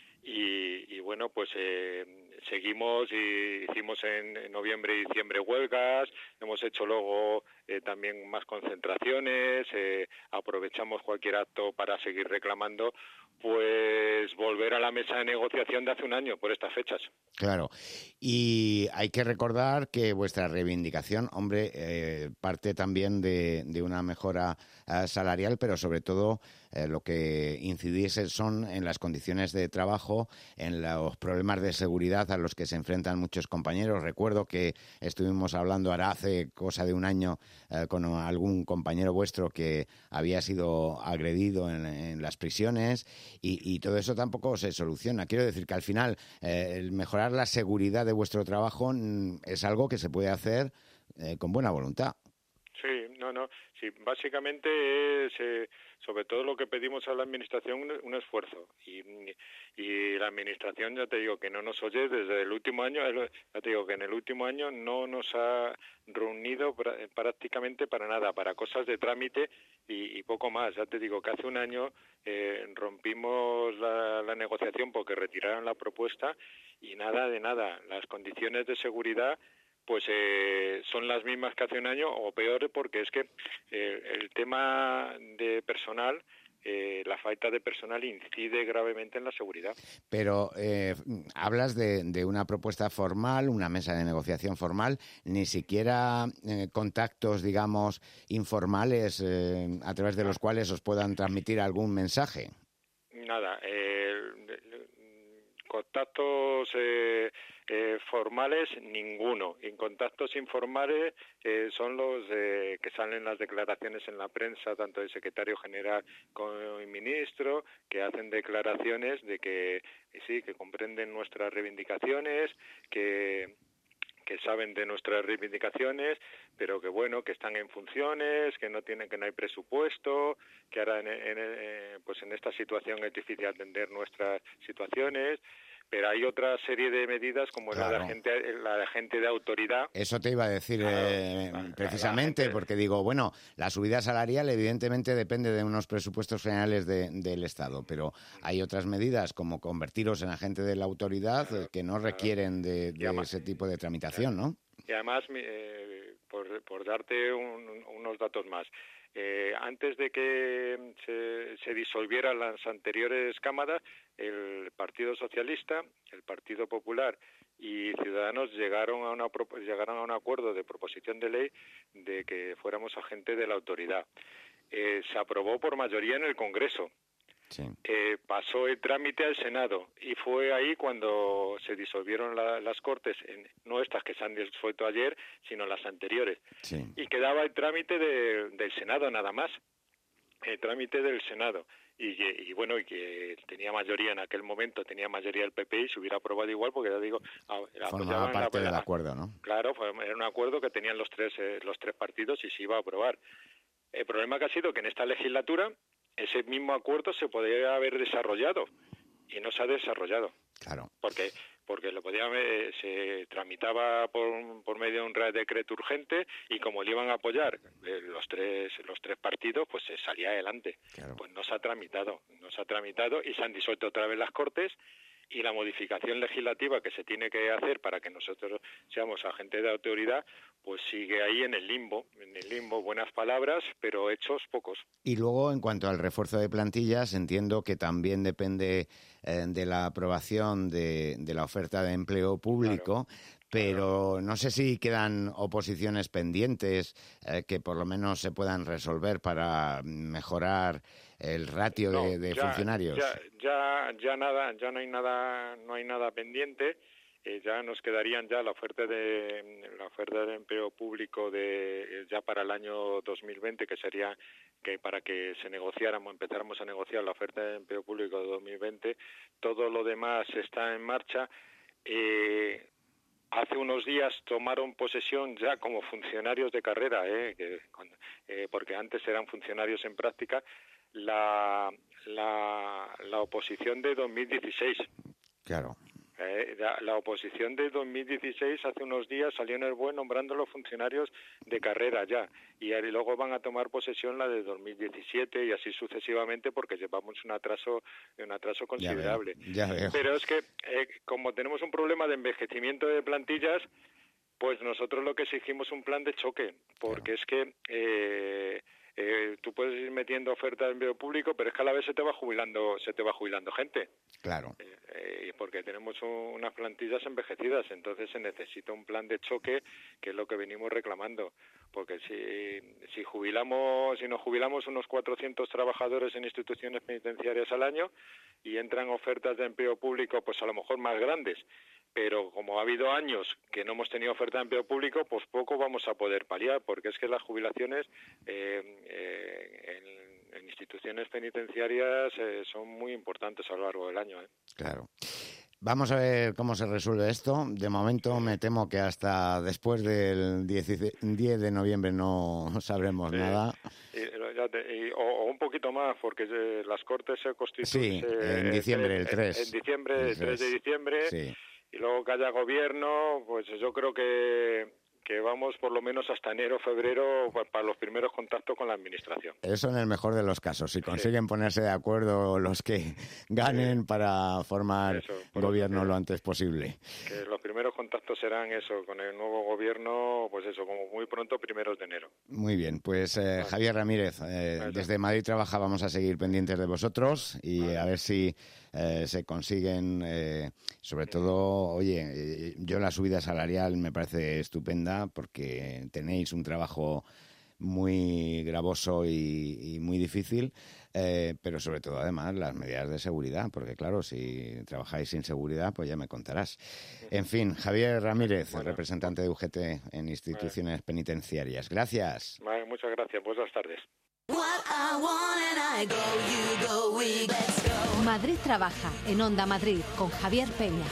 Y, y bueno, pues eh, seguimos y hicimos en, en noviembre y diciembre huelgas, hemos hecho luego eh, también más concentraciones, eh, aprovechamos cualquier acto para seguir reclamando, pues volver a la mesa de negociación de hace un año por estas fechas. Claro, y hay que recordar que vuestra reivindicación, hombre, eh, parte también de, de una mejora eh, salarial, pero sobre todo eh, lo que incidís son en las condiciones de trabajo, en los problemas de seguridad a los que se enfrentan muchos compañeros. Recuerdo que estuvimos hablando ahora hace cosa de un año eh, con algún compañero vuestro que había sido agredido en, en las prisiones y, y todo eso tampoco se soluciona. Quiero decir que al final eh, el mejorar la seguridad de vuestro trabajo es algo que se puede hacer eh, con buena voluntad. Sí, no, no. Sí, básicamente es, eh, sobre todo lo que pedimos a la Administración, un, un esfuerzo. Y, y la Administración, ya te digo, que no nos oye desde el último año, ya te digo que en el último año no nos ha reunido pr- prácticamente para nada, para cosas de trámite y, y poco más. Ya te digo que hace un año eh, rompimos la, la negociación porque retiraron la propuesta y nada de nada. Las condiciones de seguridad pues eh, son las mismas que hace un año o peor, porque es que eh, el tema de personal, eh, la falta de personal incide gravemente en la seguridad. Pero eh, hablas de, de una propuesta formal, una mesa de negociación formal, ni siquiera eh, contactos, digamos, informales eh, a través de los cuales os puedan transmitir algún mensaje. Nada, eh, contactos eh, eh, formales ninguno. En contactos informales eh, son los eh, que salen las declaraciones en la prensa, tanto del secretario general como el ministro, que hacen declaraciones de que sí, que comprenden nuestras reivindicaciones, que que saben de nuestras reivindicaciones, pero que bueno, que están en funciones, que no tienen, que no hay presupuesto, que ahora en, en, pues en esta situación es difícil atender nuestras situaciones, pero hay otra serie de medidas como claro. la de agente, la de agente de autoridad. Eso te iba a decir claro, eh, la, precisamente, la gente... porque digo, bueno, la subida salarial evidentemente depende de unos presupuestos generales de, del Estado, pero hay otras medidas como convertiros en agente de la autoridad claro, que no requieren de, de además, ese tipo de tramitación, ¿no? Y además, eh, por, por darte un, unos datos más, Eh, antes de que se, se disolvieran las anteriores cámaras, el Partido Socialista, el Partido Popular y Ciudadanos llegaron a, una, llegaron a un acuerdo de proposición de ley de que fuéramos agentes de la autoridad. Eh, se aprobó por mayoría en el Congreso. Sí. Eh, pasó el trámite al Senado y fue ahí cuando se disolvieron la, las Cortes, en, no estas que se han disuelto ayer, sino las anteriores. Sí. Y quedaba el trámite de, del Senado nada más, el trámite del Senado. Y, y bueno, y que tenía mayoría en aquel momento, tenía mayoría el P P y se hubiera aprobado igual, porque ya digo... Formaba parte la, del acuerdo, ¿no? Claro, fue, era un acuerdo que tenían los tres, eh, los tres partidos y se iba a aprobar. El problema que ha sido que en esta legislatura ese mismo acuerdo se podría haber desarrollado y no se ha desarrollado. Claro. Porque porque lo podía eh, se tramitaba por, por medio de un real decreto urgente y como le iban a apoyar eh, los tres los tres partidos, pues se salía adelante. Claro. Pues no se ha tramitado, no se ha tramitado y se han disuelto otra vez las Cortes. Y la modificación legislativa que se tiene que hacer para que nosotros seamos agentes de autoridad, pues sigue ahí en el limbo, en el limbo, buenas palabras, pero hechos pocos. Y luego, en cuanto al refuerzo de plantillas, entiendo que también depende eh, de la aprobación de, de la oferta de empleo público, claro. Pero no sé si quedan oposiciones pendientes eh, que por lo menos se puedan resolver para mejorar el ratio no, de, de ya, funcionarios. Ya, ya, ya nada, ya no hay nada, no hay nada pendiente. eh, ya nos quedarían ya la oferta de la oferta de empleo público de ya para el año dos mil veinte, que sería que para que se negociáramos, empezáramos a negociar la oferta de empleo público de dos mil veinte. Todo lo demás está en marcha. Eh, Hace unos días tomaron posesión ya como funcionarios de carrera, ¿eh? Que, eh, porque antes eran funcionarios en práctica, la, la, la oposición de dos mil dieciséis. Claro. Eh, la, la oposición de dos mil dieciséis hace unos días salió en el B O E nombrando a los funcionarios de carrera ya, y luego van a tomar posesión la de dos mil diecisiete y así sucesivamente, porque llevamos un atraso un atraso considerable. Ya veo, ya veo. Pero es que eh, como tenemos un problema de envejecimiento de plantillas, pues nosotros lo que exigimos es un plan de choque, porque claro. es que eh, eh, tú puedes ir metiendo ofertas de empleo público, pero es que a la vez se te va jubilando se te va jubilando gente. Claro. Eh, eh, porque tenemos un, unas plantillas envejecidas, entonces se necesita un plan de choque, que es lo que venimos reclamando, porque si si jubilamos si nos jubilamos unos cuatrocientos trabajadores en instituciones penitenciarias al año y entran ofertas de empleo público, pues a lo mejor más grandes, pero como ha habido años que no hemos tenido oferta de empleo público, pues poco vamos a poder paliar, porque es que las jubilaciones eh, eh, en, en instituciones penitenciarias eh, son muy importantes a lo largo del año. ¿eh? Claro. Vamos a ver cómo se resuelve esto. De momento me temo que hasta después del diez de noviembre no sabremos sí. nada. Y, ya te, y, o, o un poquito más, porque eh, las Cortes se constituyen... Sí, eh, en diciembre, el tres. En, en diciembre, el tres de diciembre. Sí. Y luego que haya gobierno, pues yo creo que, que vamos por lo menos hasta enero, febrero, para los primeros contactos con la Administración. Eso en el mejor de los casos, si consiguen sí. ponerse de acuerdo los que ganen sí. para formar eso, gobierno que, lo antes posible. Que los primeros contactos serán eso, con el nuevo gobierno, pues eso, como muy pronto, primeros de enero. Muy bien, pues eh, vale. Javier Ramírez, eh, desde Madrid Trabaja vamos a seguir pendientes de vosotros y vale. a ver si... Eh, se consiguen, eh, sobre todo, oye, eh, yo la subida salarial me parece estupenda porque tenéis un trabajo muy gravoso y, y muy difícil, eh, pero sobre todo, además, las medidas de seguridad, porque claro, si trabajáis sin seguridad, pues ya me contarás. En fin, Javier Ramírez, bueno, representante de U G T en instituciones vale. penitenciarias. Gracias. Vale, muchas gracias. Buenas tardes. Madrid Trabaja en Onda Madrid con Javier Peña.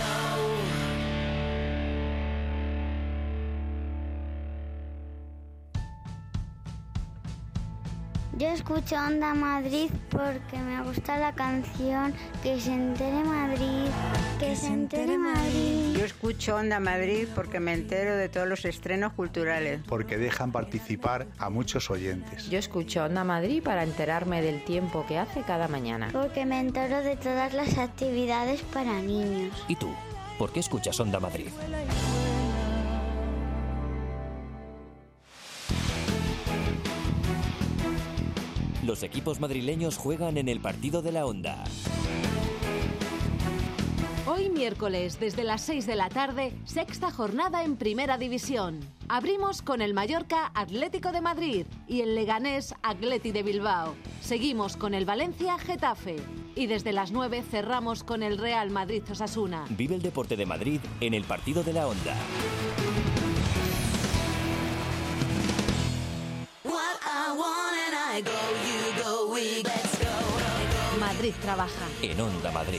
Yo escucho Onda Madrid porque me gusta la canción Que se entere Madrid, que, que se entere Madrid. Yo escucho Onda Madrid porque me entero de todos los estrenos culturales. Porque dejan participar a muchos oyentes. Yo escucho Onda Madrid para enterarme del tiempo que hace cada mañana. Porque me entero de todas las actividades para niños. ¿Y tú? ¿Por qué escuchas Onda Madrid? Los equipos madrileños juegan en el partido de la Onda. Hoy miércoles, desde las seis de la tarde, sexta jornada en Primera División. Abrimos con el Mallorca Atlético de Madrid y el Leganés Atleti de Bilbao. Seguimos con el Valencia Getafe. Y desde las nueve cerramos con el Real Madrid Osasuna. Vive el deporte de Madrid en el partido de la Onda. Madrid Trabaja en Onda Madrid.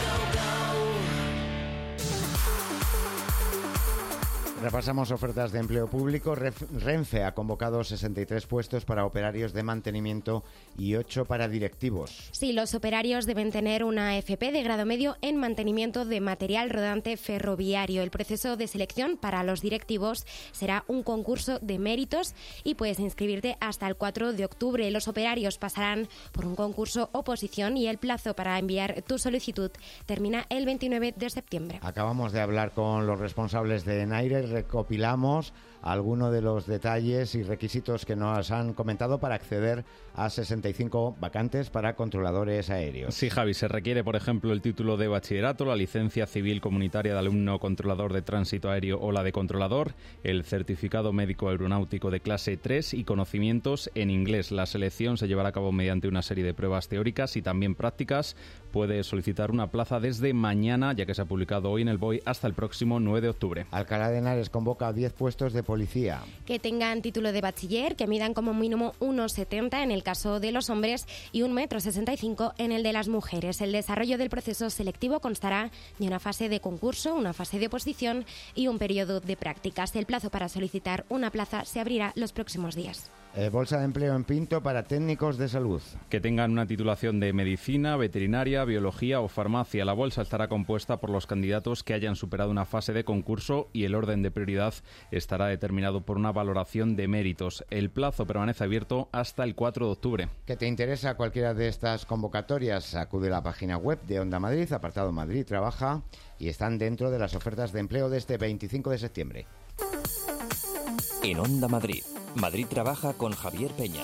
Repasamos ofertas de empleo público. Renfe ha convocado sesenta y tres puestos para operarios de mantenimiento y ocho para directivos. Sí, los operarios deben tener una F P de grado medio en mantenimiento de material rodante ferroviario. El proceso de selección para los directivos será un concurso de méritos y puedes inscribirte hasta el cuatro de octubre. Los operarios pasarán por un concurso oposición y el plazo para enviar tu solicitud termina el veintinueve de septiembre. Acabamos de hablar con los responsables de Naire. Recopilamos algunos de los detalles y requisitos que nos han comentado para acceder a sesenta y cinco vacantes para controladores aéreos. Sí, Javi, se requiere, por ejemplo, el título de bachillerato, la licencia civil comunitaria de alumno controlador de tránsito aéreo o la de controlador, el certificado médico aeronáutico de clase tres y conocimientos en inglés. La selección se llevará a cabo mediante una serie de pruebas teóricas y también prácticas puede solicitar una plaza desde mañana, ya que se ha publicado hoy en el B O E, hasta el próximo nueve de octubre. Alcalá de Henares convoca a diez puestos de policía. Que tengan título de bachiller, que midan como mínimo uno setenta en el caso de los hombres y un metro sesenta y cinco en el de las mujeres. El desarrollo del proceso selectivo constará de una fase de concurso, una fase de oposición y un periodo de prácticas. El plazo para solicitar una plaza se abrirá los próximos días. Eh, bolsa de empleo en Pinto para técnicos de salud. Que tengan una titulación de medicina, veterinaria, biología o farmacia. La bolsa estará compuesta por los candidatos que hayan superado una fase de concurso y el orden de prioridad estará determinado por una valoración de méritos. El plazo permanece abierto hasta el cuatro de octubre. ¿Que te interesa cualquiera de estas convocatorias? Acude a la página web de Onda Madrid, apartado Madrid Trabaja, y están dentro de las ofertas de empleo de este veinticinco de septiembre. En Onda Madrid, Madrid Trabaja con Javier Peña.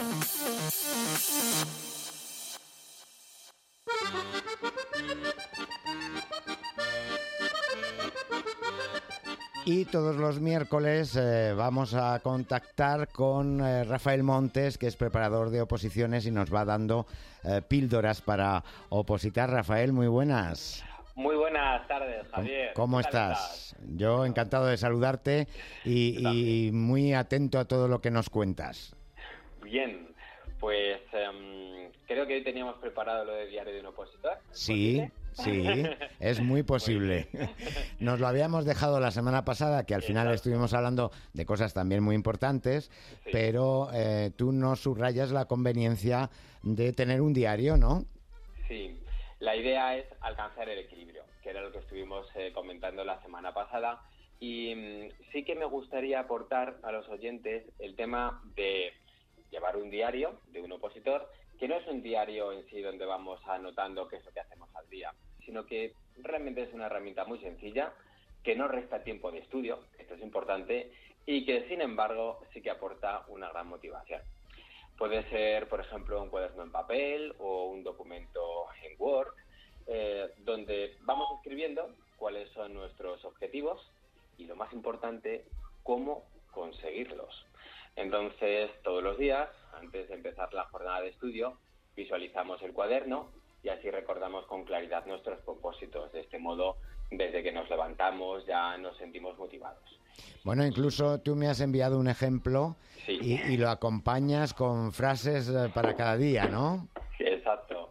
Y todos los miércoles eh, vamos a contactar con eh, Rafael Montes, que es preparador de oposiciones y nos va dando eh, píldoras para opositar. Rafael, muy buenas. Muy buenas tardes, Javier. ¿Cómo estás? estás? Yo encantado de saludarte y, y muy atento a todo lo que nos cuentas. Bien, pues um, creo que hoy teníamos preparado lo de Diario de un Opositor. Sí, sí, es muy posible. Nos lo habíamos dejado la semana pasada, que al final Exacto. estuvimos hablando de cosas también muy importantes, sí. pero eh, tú nos subrayas la conveniencia de tener un diario, ¿no? Sí. La idea es alcanzar el equilibrio, que era lo que estuvimos eh, comentando la semana pasada. Y mmm, sí que me gustaría aportar a los oyentes el tema de llevar un diario de un opositor, que no es un diario en sí donde vamos anotando qué es lo que hacemos al día, sino que realmente es una herramienta muy sencilla, que no resta tiempo de estudio, esto es importante, y que sin embargo sí que aporta una gran motivación. Puede ser, por ejemplo, un cuaderno en papel o un documento en Word, eh, donde vamos escribiendo cuáles son nuestros objetivos y, lo más importante, cómo conseguirlos. Entonces, todos los días, antes de empezar la jornada de estudio, visualizamos el cuaderno y así recordamos con claridad nuestros propósitos. De este modo, desde que nos levantamos ya nos sentimos motivados. Bueno, incluso tú me has enviado un ejemplo sí. y, y lo acompañas con frases para cada día, ¿no? Sí, exacto.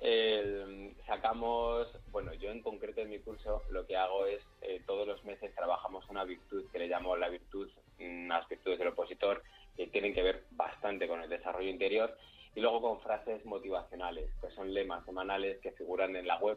Eh, sacamos, bueno, yo en concreto en mi curso lo que hago es, eh, todos los meses trabajamos una virtud que le llamo la virtud, unas virtudes del opositor, que tienen que ver bastante con el desarrollo interior, y luego con frases motivacionales, que son lemas semanales que figuran en la web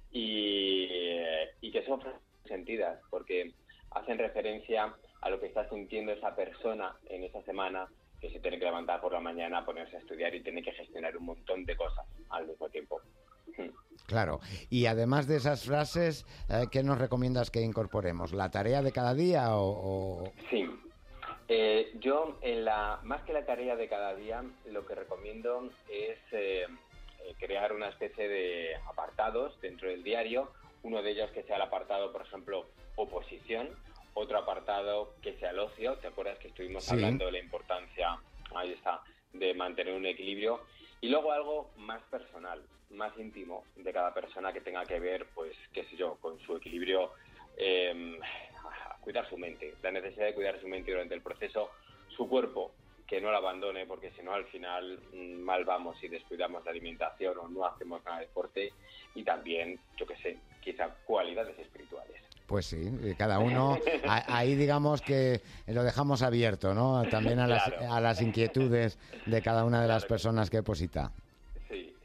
y, y que son frases sentidas, porque hacen referencia a lo que está sintiendo esa persona en esa semana, que se tiene que levantar por la mañana, ponerse a estudiar y tiene que gestionar un montón de cosas al mismo tiempo. Claro. Y además de esas frases, eh, ¿qué nos recomiendas que incorporemos? ¿La tarea de cada día o...? o... Sí. Eh, yo, en la más que la tarea de cada día, lo que recomiendo es eh, crear una especie de apartados dentro del diario. Uno de ellos que sea el apartado, por ejemplo, oposición, otro apartado que sea el ocio. ¿Te acuerdas que estuvimos sí. hablando de la importancia, ahí está, de mantener un equilibrio? Y luego algo más personal, más íntimo de cada persona, que tenga que ver, pues, qué sé yo, con su equilibrio, eh, cuidar su mente, la necesidad de cuidar su mente durante el proceso, su cuerpo, que no lo abandone, porque si no al final mmm, mal vamos y descuidamos la alimentación o no hacemos nada de deporte, y también, yo qué sé, quizá cualidades espirituales. Pues sí, cada uno, ahí digamos que lo dejamos abierto, ¿no? También a las, claro. a las inquietudes de cada una de las personas que deposita. Sí.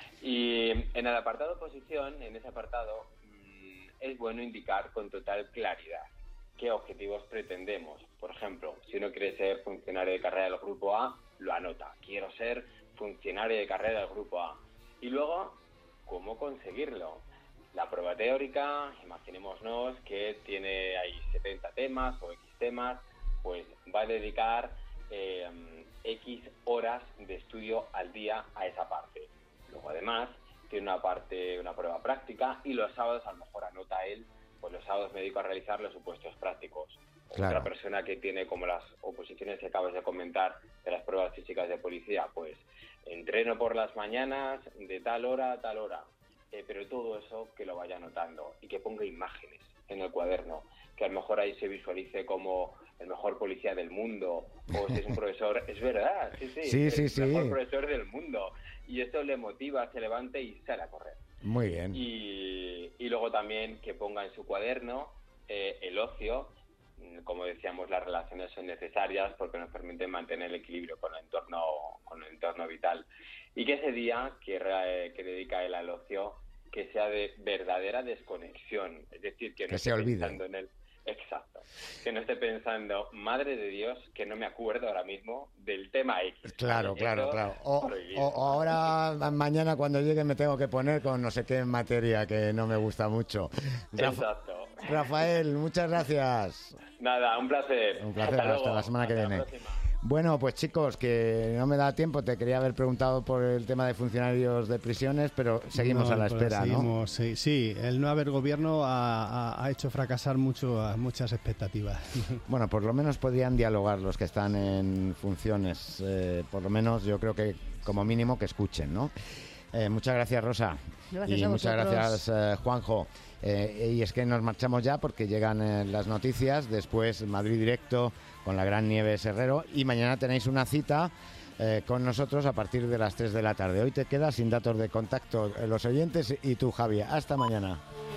Y en el apartado oposición, en ese apartado, mmm, es bueno indicar con total claridad qué objetivos pretendemos. Por ejemplo, si uno quiere ser funcionario de carrera del Grupo A, lo anota. Quiero ser funcionario de carrera del Grupo A. Y luego, ¿cómo conseguirlo? La prueba teórica, imaginémonos que tiene ahí setenta temas o X temas, pues va a dedicar eh, X horas de estudio al día a esa parte. Luego, además, tiene una parte, una prueba práctica, y los sábados a lo mejor anota él, pues los sábados me dedico a realizar los supuestos prácticos. Claro. Otra persona que tiene como las oposiciones que acabas de comentar de las pruebas físicas de policía, pues entreno por las mañanas de tal hora a tal hora. eh, pero todo eso que lo vaya anotando y que ponga imágenes en el cuaderno, que a lo mejor ahí se visualice como el mejor policía del mundo, o si es un profesor, es verdad, sí, sí, Sí, es sí, el sí. mejor profesor del mundo, y esto le motiva, se levante y sale a correr. Muy bien. Y, y luego también que ponga en su cuaderno eh, el ocio. Como decíamos, las relaciones son necesarias porque nos permiten mantener el equilibrio con el entorno, con el entorno vital. Y que ese día que, re, que dedica él al ocio, que sea de verdadera desconexión. Es decir, que no Que esté se olvide. pensando en él. Exacto. Que no esté pensando, madre de Dios, que no me acuerdo ahora mismo del tema X. Claro, claro, Eso, claro. O, prohibido. o- o ahora, mañana cuando llegue me tengo que poner con no sé qué materia que no me gusta mucho. Rafa- Exacto. Rafael, muchas gracias. Nada, un placer. Un placer, Hasta hasta, luego. la semana que Hasta la viene. próxima. Bueno, pues chicos, que no me da tiempo, te quería haber preguntado por el tema de funcionarios de prisiones, pero seguimos No, a la pues espera, ¿no? seguimos, sí, sí, el no haber gobierno ha, ha- ha hecho fracasar mucho a muchas expectativas. Bueno, por lo menos podrían dialogar los que están en funciones, eh, por lo menos yo creo que como mínimo que escuchen, ¿no? Eh, muchas gracias, Rosa. Gracias y a muchas vosotros. gracias, eh, Juanjo. Eh, y es que nos marchamos ya porque llegan eh, las noticias, después Madrid Directo con la gran Nieves Herrero y mañana tenéis una cita eh, con nosotros a partir de las tres de la tarde. Hoy te quedas sin datos de contacto eh, los oyentes y tú, Javier. Hasta mañana.